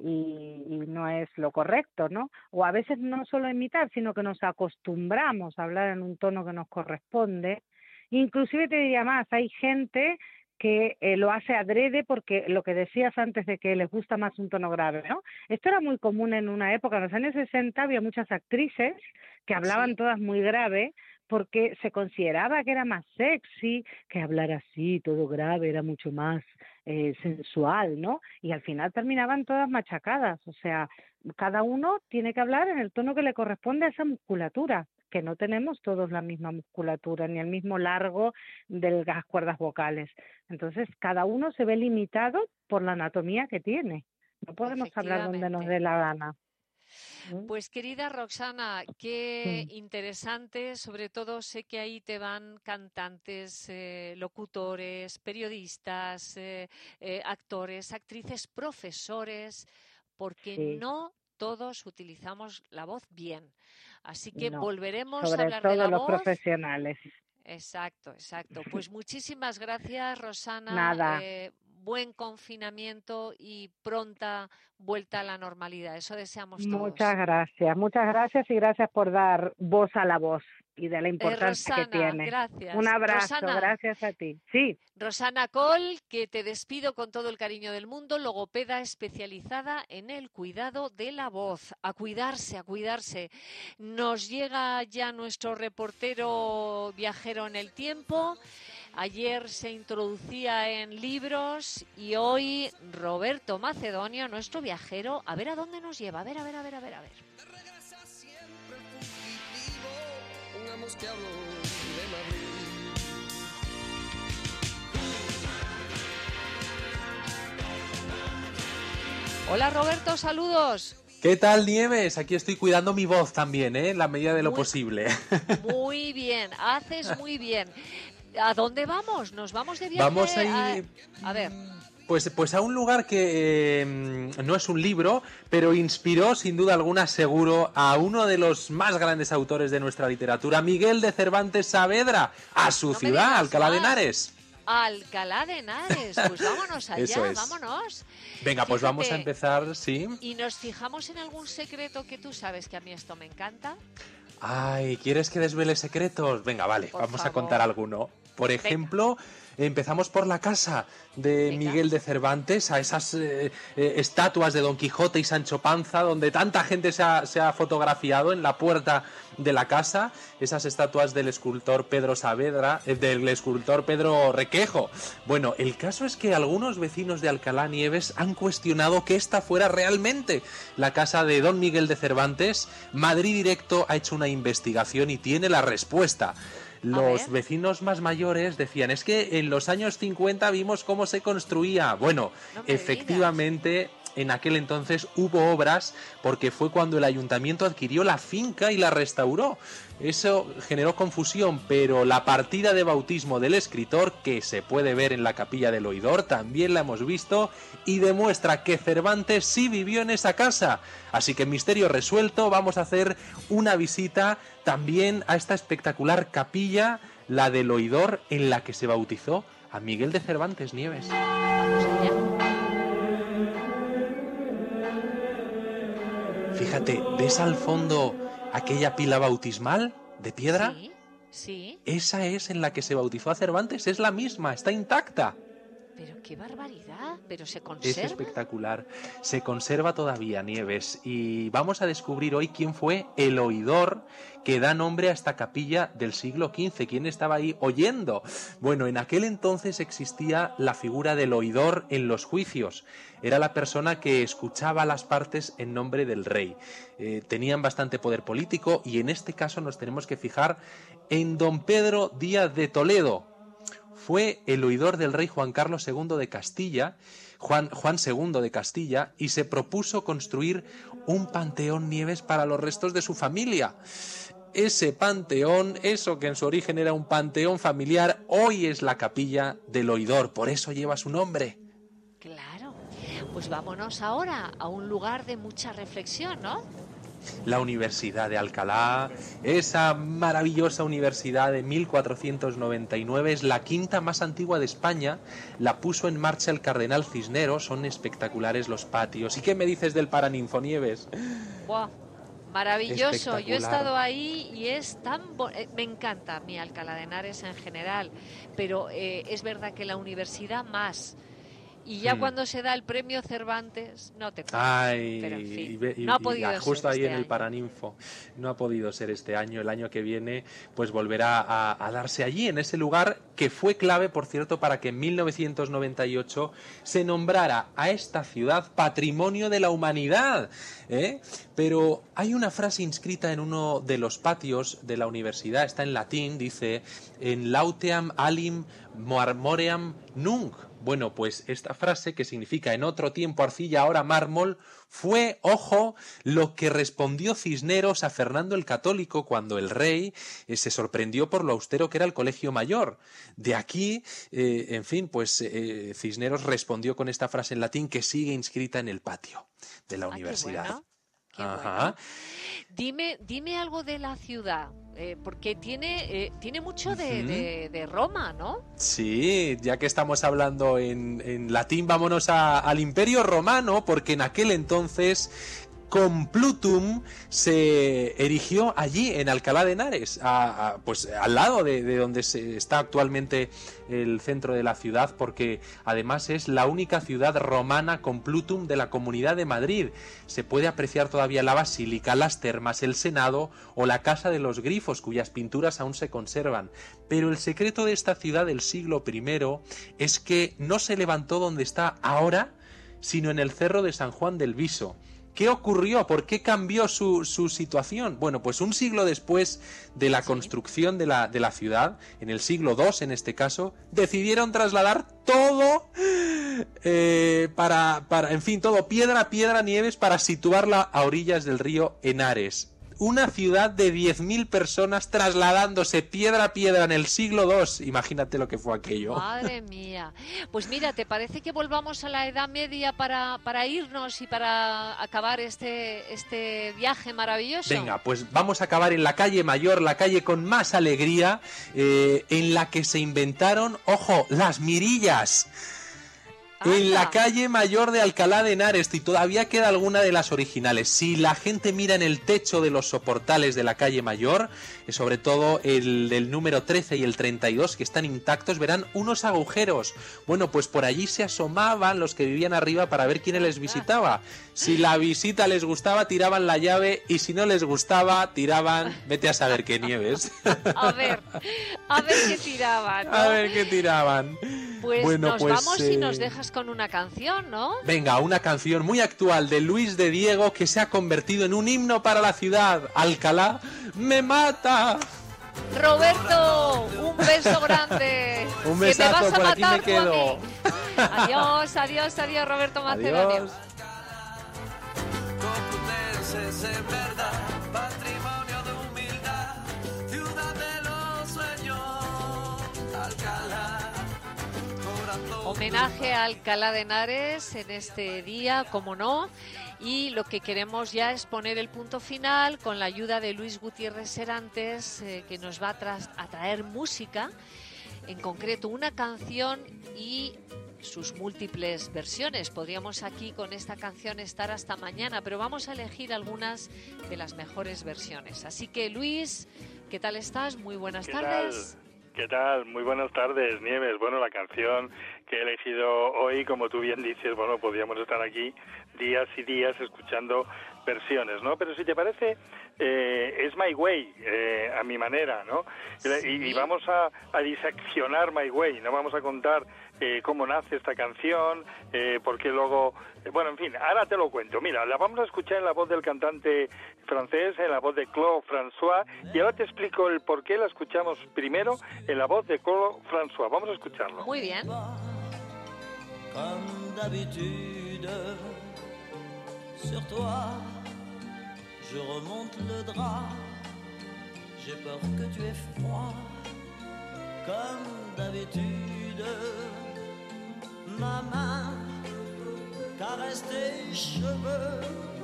y no es lo correcto, ¿no? O a veces no solo imitar, sino que nos acostumbramos a hablar en un tono que nos corresponde. Inclusive te diría más, hay gente que lo hace adrede porque lo que decías antes de que les gusta más un tono grave, ¿no? Esto era muy común en una época, en los años 60 había muchas actrices que hablaban todas muy grave, porque se consideraba que era más sexy, que hablar así, todo grave, era mucho más sensual, ¿no? Y al final terminaban todas machacadas, o sea, cada uno tiene que hablar en el tono que le corresponde a esa musculatura, que no tenemos todos la misma musculatura, ni el mismo largo de las cuerdas vocales. Entonces, cada uno se ve limitado por la anatomía que tiene. No podemos hablar donde nos dé la gana. Pues querida Roxana, qué interesante, sobre todo sé que ahí te van cantantes, locutores, periodistas, actores, actrices, profesores, porque no todos utilizamos la voz bien. Así que volveremos a hablar de la voz. Sobre todo los profesionales. Exacto. Pues muchísimas gracias, Rosana. Nada. Buen confinamiento y pronta vuelta a la normalidad. Eso deseamos todos. Muchas gracias y gracias por dar voz a la voz y de la importancia Rosana, que tiene. Gracias. Un abrazo, Rosana, gracias a ti. Sí. Rosana Coll, que te despido con todo el cariño del mundo, logopeda especializada en el cuidado de la voz. A cuidarse, a cuidarse. Nos llega ya nuestro reportero viajero en el tiempo. Ayer se introducía en libros y hoy Roberto Macedonio, nuestro viajero, a ver a dónde nos lleva. A ver. Hola Roberto, saludos. ¿Qué tal, Nieves? Aquí estoy cuidando mi voz también, en la medida de lo posible. Muy bien, haces muy bien. ¿A dónde vamos? ¿Nos vamos de viaje? Vamos a ir... A ver. Pues a un lugar que no es un libro, pero inspiró sin duda alguna seguro a uno de los más grandes autores de nuestra literatura, Miguel de Cervantes Saavedra, a su ciudad, Alcalá de Henares. Alcalá de Henares, pues vámonos allá, Eso es. Vámonos. Venga, pues vamos a empezar, sí. ¿Y nos fijamos en algún secreto que tú sabes que a mí esto me encanta? Ay, ¿quieres que desvele secretos? Venga, vale, vamos a contar alguno. Por ejemplo, empezamos por la casa de Miguel de Cervantes, a esas estatuas de Don Quijote y Sancho Panza, donde tanta gente se ha fotografiado en la puerta de la casa, esas estatuas del escultor Pedro Saavedra, del escultor Pedro Requejo. Bueno, el caso es que algunos vecinos de Alcalá Nieves han cuestionado que esta fuera realmente la casa de Don Miguel de Cervantes. Madrid Directo ha hecho una investigación y tiene la respuesta. Los vecinos más mayores decían, es que en los años 50 vimos cómo se construía. Bueno, efectivamente, en aquel entonces hubo obras porque fue cuando el ayuntamiento adquirió la finca y la restauró. Eso generó confusión, pero la partida de bautismo del escritor, que se puede ver en la capilla del Oidor, también la hemos visto y demuestra que Cervantes sí vivió en esa casa. Así que misterio resuelto, vamos a hacer una visita también a esta espectacular capilla, la del Oidor, en la que se bautizó a Miguel de Cervantes, Nieves. Vamos allá. Fíjate, ¿ves al fondo aquella pila bautismal de piedra? Sí. Esa es en la que se bautizó a Cervantes, es la misma, está intacta. Pero qué barbaridad, pero se conserva. Es espectacular, se conserva todavía, Nieves, y vamos a descubrir hoy quién fue el oidor que da nombre a esta capilla del siglo XV, quién estaba ahí oyendo. Bueno, en aquel entonces existía la figura del oidor en los juicios. Era la persona que escuchaba las partes en nombre del rey. Tenían bastante poder político y en este caso nos tenemos que fijar en don Pedro Díaz de Toledo. Fue el oidor del rey Juan Carlos II de Castilla, Juan II de Castilla, y se propuso construir un panteón, Nieves, para los restos de su familia. Ese panteón, eso que en su origen era un panteón familiar, hoy es la capilla del oidor, por eso lleva su nombre. Claro, pues vámonos ahora a un lugar de mucha reflexión, ¿no? La Universidad de Alcalá, esa maravillosa universidad de 1499, es la quinta más antigua de España, la puso en marcha el cardenal Cisneros, son espectaculares los patios. ¿Y qué me dices del Paraninfo, Nieves? ¡Buah! Maravilloso, yo he estado ahí y es tan... me encanta mi Alcalá de Henares en general, pero es verdad que la universidad más... Y ya cuando se da el premio Cervantes, no te cuento. Ay, pero en fin, no ha podido ser justo ahí este en el año. Paraninfo. No ha podido ser este año. El año que viene pues volverá a darse allí, en ese lugar que fue clave, por cierto, para que en 1998 se nombrara a esta ciudad Patrimonio de la Humanidad. Pero hay una frase inscrita en uno de los patios de la universidad, está en latín, dice en lauteam alim marmoream nunc. Bueno, pues esta frase, que significa en otro tiempo arcilla, ahora mármol, fue, ojo, lo que respondió Cisneros a Fernando el Católico cuando el rey se sorprendió por lo austero que era el colegio mayor. De aquí, en fin, pues Cisneros respondió con esta frase en latín que sigue inscrita en el patio de la universidad. Qué bueno. Qué bueno. Dime algo de la ciudad, porque tiene mucho de Roma, ¿no? Sí, ya que estamos hablando en latín, vámonos al Imperio Romano, porque en aquel entonces Complutum se erigió allí, en Alcalá de Henares, pues al lado de donde está actualmente el centro de la ciudad, porque además es la única ciudad romana Complutum de la Comunidad de Madrid. Se puede apreciar todavía la basílica, las termas, el Senado o la Casa de los Grifos, cuyas pinturas aún se conservan. Pero el secreto de esta ciudad del siglo I es que no se levantó donde está ahora, sino en el Cerro de San Juan del Viso. ¿Qué ocurrió? ¿Por qué cambió su situación? Bueno, pues un siglo después de la construcción de la ciudad, en el siglo II en este caso, decidieron trasladar todo, en fin, todo piedra a piedra, Nieves, para situarla a orillas del río Henares. Una ciudad de 10.000 personas trasladándose piedra a piedra en el siglo II. Imagínate lo que fue aquello. Madre mía. Pues mira, ¿te parece que volvamos a la Edad Media para irnos y para acabar este viaje maravilloso? Venga, pues vamos a acabar en la calle Mayor, la calle con más alegría, en la que se inventaron, ojo, las mirillas. En la calle Mayor de Alcalá de Henares, y todavía queda alguna de las originales. Si la gente mira en el techo de los soportales de la calle Mayor, sobre todo el del número 13 y el 32, que están intactos, verán unos agujeros. Bueno, pues por allí se asomaban los que vivían arriba para ver quién les visitaba. Si la visita les gustaba, tiraban la llave, y si no les gustaba, tiraban... Vete a saber qué, Nieves. A ver qué tiraban, ¿no? A ver qué tiraban. Pues bueno, nos vamos y nos dejas con una canción, ¿no? Venga, una canción muy actual de Luis de Diego que se ha convertido en un himno para la ciudad. Alcalá me mata. Roberto, un beso grande. Un besazo, por aquí me quedo. Adiós, Roberto Macedo. Adiós. Complutenses en verdad, patrimonio de humildad, ciudad de los sueños, Alcalá. Homenaje a Alcalá de Henares en este día, como no, y lo que queremos ya es poner el punto final con la ayuda de Luis Gutiérrez Serantes, que nos va a traer música, en concreto una canción y sus múltiples versiones. Podríamos aquí con esta canción estar hasta mañana, pero vamos a elegir algunas de las mejores versiones. Así que Luis, ¿qué tal estás? Muy buenas tardes. ¿Qué tal? Muy buenas tardes, Nieves. Bueno, la canción que he elegido hoy, como tú bien dices, bueno, podríamos estar aquí días y días escuchando versiones, ¿no? Pero si te parece, es My Way, a mi manera, ¿no? Y vamos a diseccionar My Way, no vamos a contar cómo nace esta canción, por qué luego... Bueno, en fin, ahora te lo cuento. Mira, la vamos a escuchar en la voz del cantante francés, en la voz de Claude François, y ahora te explico el por qué la escuchamos primero en la voz de Claude François. Vamos a escucharlo. Muy bien. Comme d'habitude, sur toi, je remonte le drap, j'ai peur que tu aies froid, comme d'habitude, ma main caresse tes cheveux,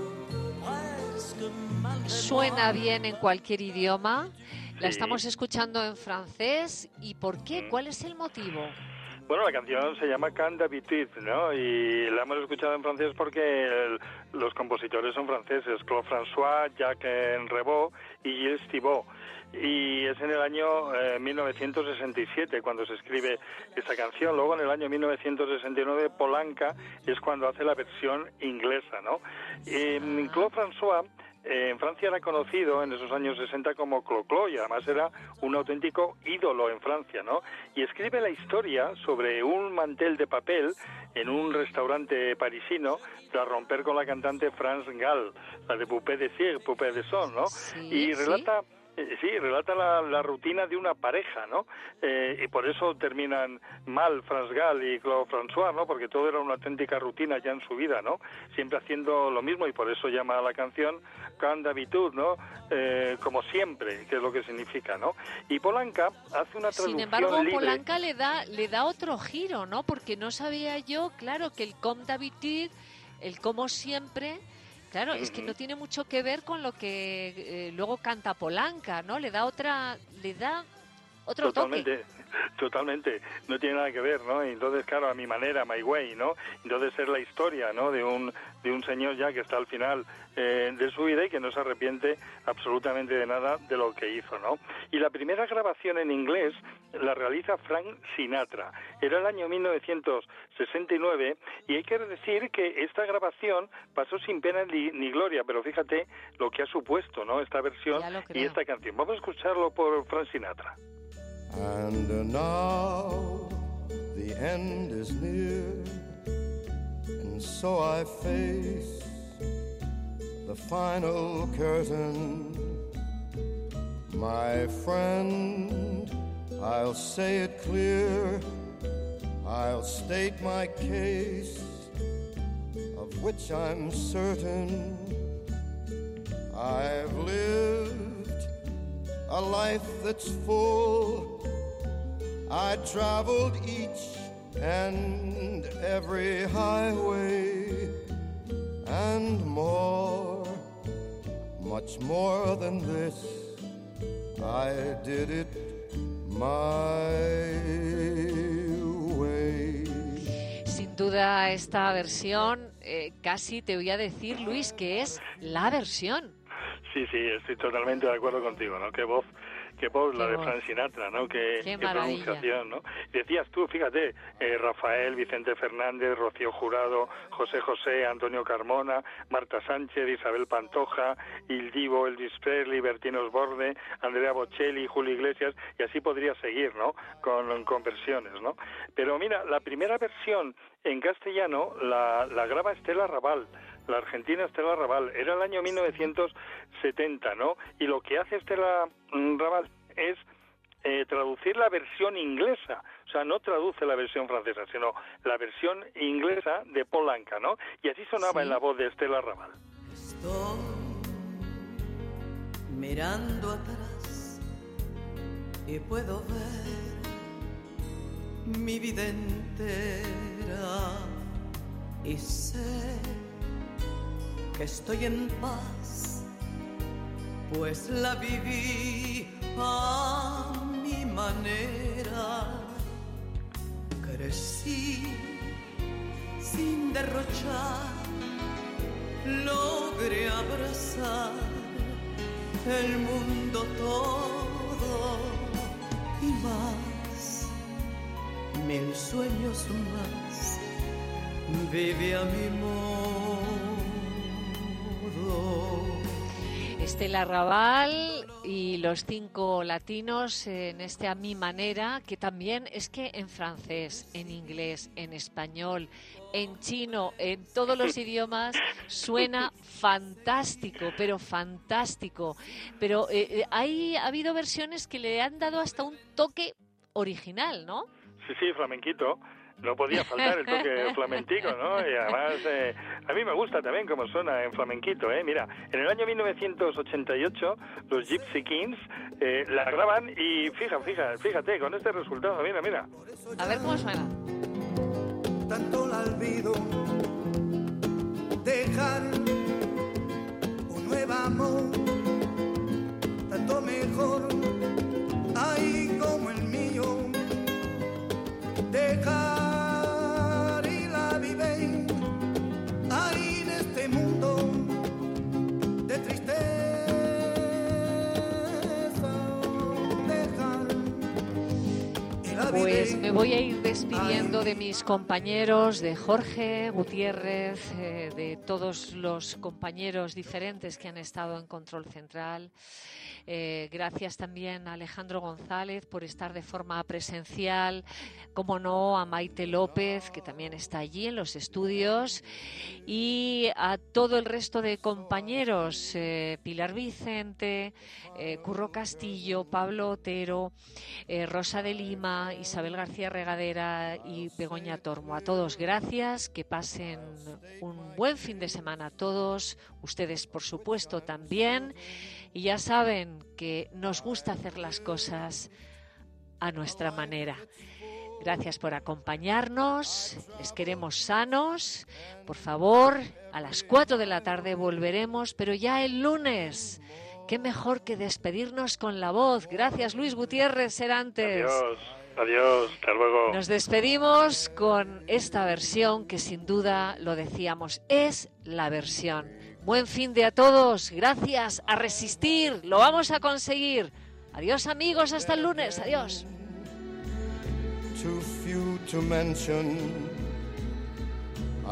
presque malgré moi. Suena bien en cualquier idioma, la estamos escuchando en francés, ¿y por qué? ¿Cuál es el motivo? Bueno, la canción se llama Comme d'habitude, ¿no? Y la hemos escuchado en francés porque los compositores son franceses, Claude François, Jacques Revaux y Gilles Thibault. Y es en el año 1967 cuando se escribe esta canción. Luego en el año 1969 Polanka es cuando hace la versión inglesa, ¿no? Claude François en Francia era conocido en esos años 60 como Clo-Clo y además era un auténtico ídolo en Francia, ¿no? Y escribe la historia sobre un mantel de papel en un restaurante parisino tras romper con la cantante France Gall, la de Poupée de Cire, Poupée de Son, ¿no? Sí, y relata... Sí, relata la rutina de una pareja, ¿no? Y por eso terminan mal France Gall y Claude François, ¿no? Porque todo era una auténtica rutina ya en su vida, ¿no? Siempre haciendo lo mismo y por eso llama a la canción Comme d'habitude, ¿no? Como siempre, que es lo que significa, ¿no? Y Polanka hace una traducción Sin embargo, libre. Polanka le da otro giro, ¿no? Porque no sabía yo, claro, que el Comme d'habitude, el como siempre... Claro, es que no tiene mucho que ver con lo que luego canta Polanka, ¿no? Le da otro Totalmente. toque. Totalmente, no tiene nada que ver, ¿no? Y entonces, claro, a mi manera, My Way, ¿no? Entonces es la historia, ¿no? De un señor ya que está al final de su vida y que no se arrepiente absolutamente de nada de lo que hizo, ¿no? Y la primera grabación en inglés la realiza Frank Sinatra. Era el año 1969 y hay que decir que esta grabación pasó sin pena ni gloria, pero fíjate lo que ha supuesto, ¿no? Esta versión y esta canción. Vamos a escucharlo por Frank Sinatra. And now the end is near, and so I face the final curtain. My friend, I'll say it clear, I'll state my case, of which I'm certain. I've lived a life that's full. I traveled each and every highway and more, much more than this. I did it my way. Sin duda esta versión, casi te voy a decir, Luis, que es la versión. Sí, estoy totalmente de acuerdo contigo, ¿no? Qué voz la de Frank Sinatra, ¿no? Qué pronunciación, ¿no? Decías tú, fíjate, Rafael, Vicente Fernández, Rocío Jurado, José José, Antonio Carmona, Marta Sánchez, Isabel Pantoja, Il Divo, Elvis Presley, Bertín Osborne, Andrea Bocelli, Julio Iglesias, y así podría seguir, ¿no? Con versiones, ¿no? Pero mira, la primera versión en castellano la graba Estela Raval, la argentina Estela Raval. Era el año 1970, ¿no? Y lo que hace Estela Raval es traducir la versión inglesa. O sea, no traduce la versión francesa, sino la versión inglesa de Polanka, ¿no? Y así sonaba en la voz de Estela Raval. Estoy mirando atrás y puedo ver mi vida entera y sé que estoy en paz, pues la viví a mi manera. Crecí sin derrochar, logré abrazar el mundo todo más, 1000 sueños más, vive a mi modo. Estela Raval y los 5 latinos en este A Mi Manera, que también es que en francés, en inglés, en español, en chino, en todos los idiomas suena fantástico, pero fantástico. Pero ha habido versiones que le han dado hasta un toque original, ¿no? Sí, flamenquito. No podía faltar el toque flamenquico, ¿no? Y además, a mí me gusta también cómo suena en flamenquito, ¿eh? Mira, en el año 1988, los Gypsy Kings la graban y fíjate, con este resultado, mira. A ver cómo suena. Tanto el olvido, dejar un nuevo amor, tanto mejor, ay, como el mío, dejar. Pues me voy a ir despidiendo de mis compañeros, de Jorge Gutiérrez, de todos los compañeros diferentes que han estado en Control Central. Gracias también a Alejandro González por estar de forma presencial, como no, a Maite López, que también está allí en los estudios, y a todo el resto de compañeros, Pilar Vicente, Curro Castillo, Pablo Otero, Rosa de Lima, Isabel García Regadera y Begoña Tormo. A todos gracias, que pasen un buen fin de semana a todos, ustedes por supuesto también. Y ya saben que nos gusta hacer las cosas a nuestra manera. Gracias por acompañarnos, les queremos sanos. Por favor, a las 4 de la tarde volveremos, pero ya el lunes. Qué mejor que despedirnos con la voz. Gracias, Luis Gutiérrez Serantes. Adiós, hasta luego. Nos despedimos con esta versión que sin duda, lo decíamos, es la versión. Buen fin de a todos, gracias, a resistir, lo vamos a conseguir. Adiós amigos, hasta el lunes, adiós. Too few to mention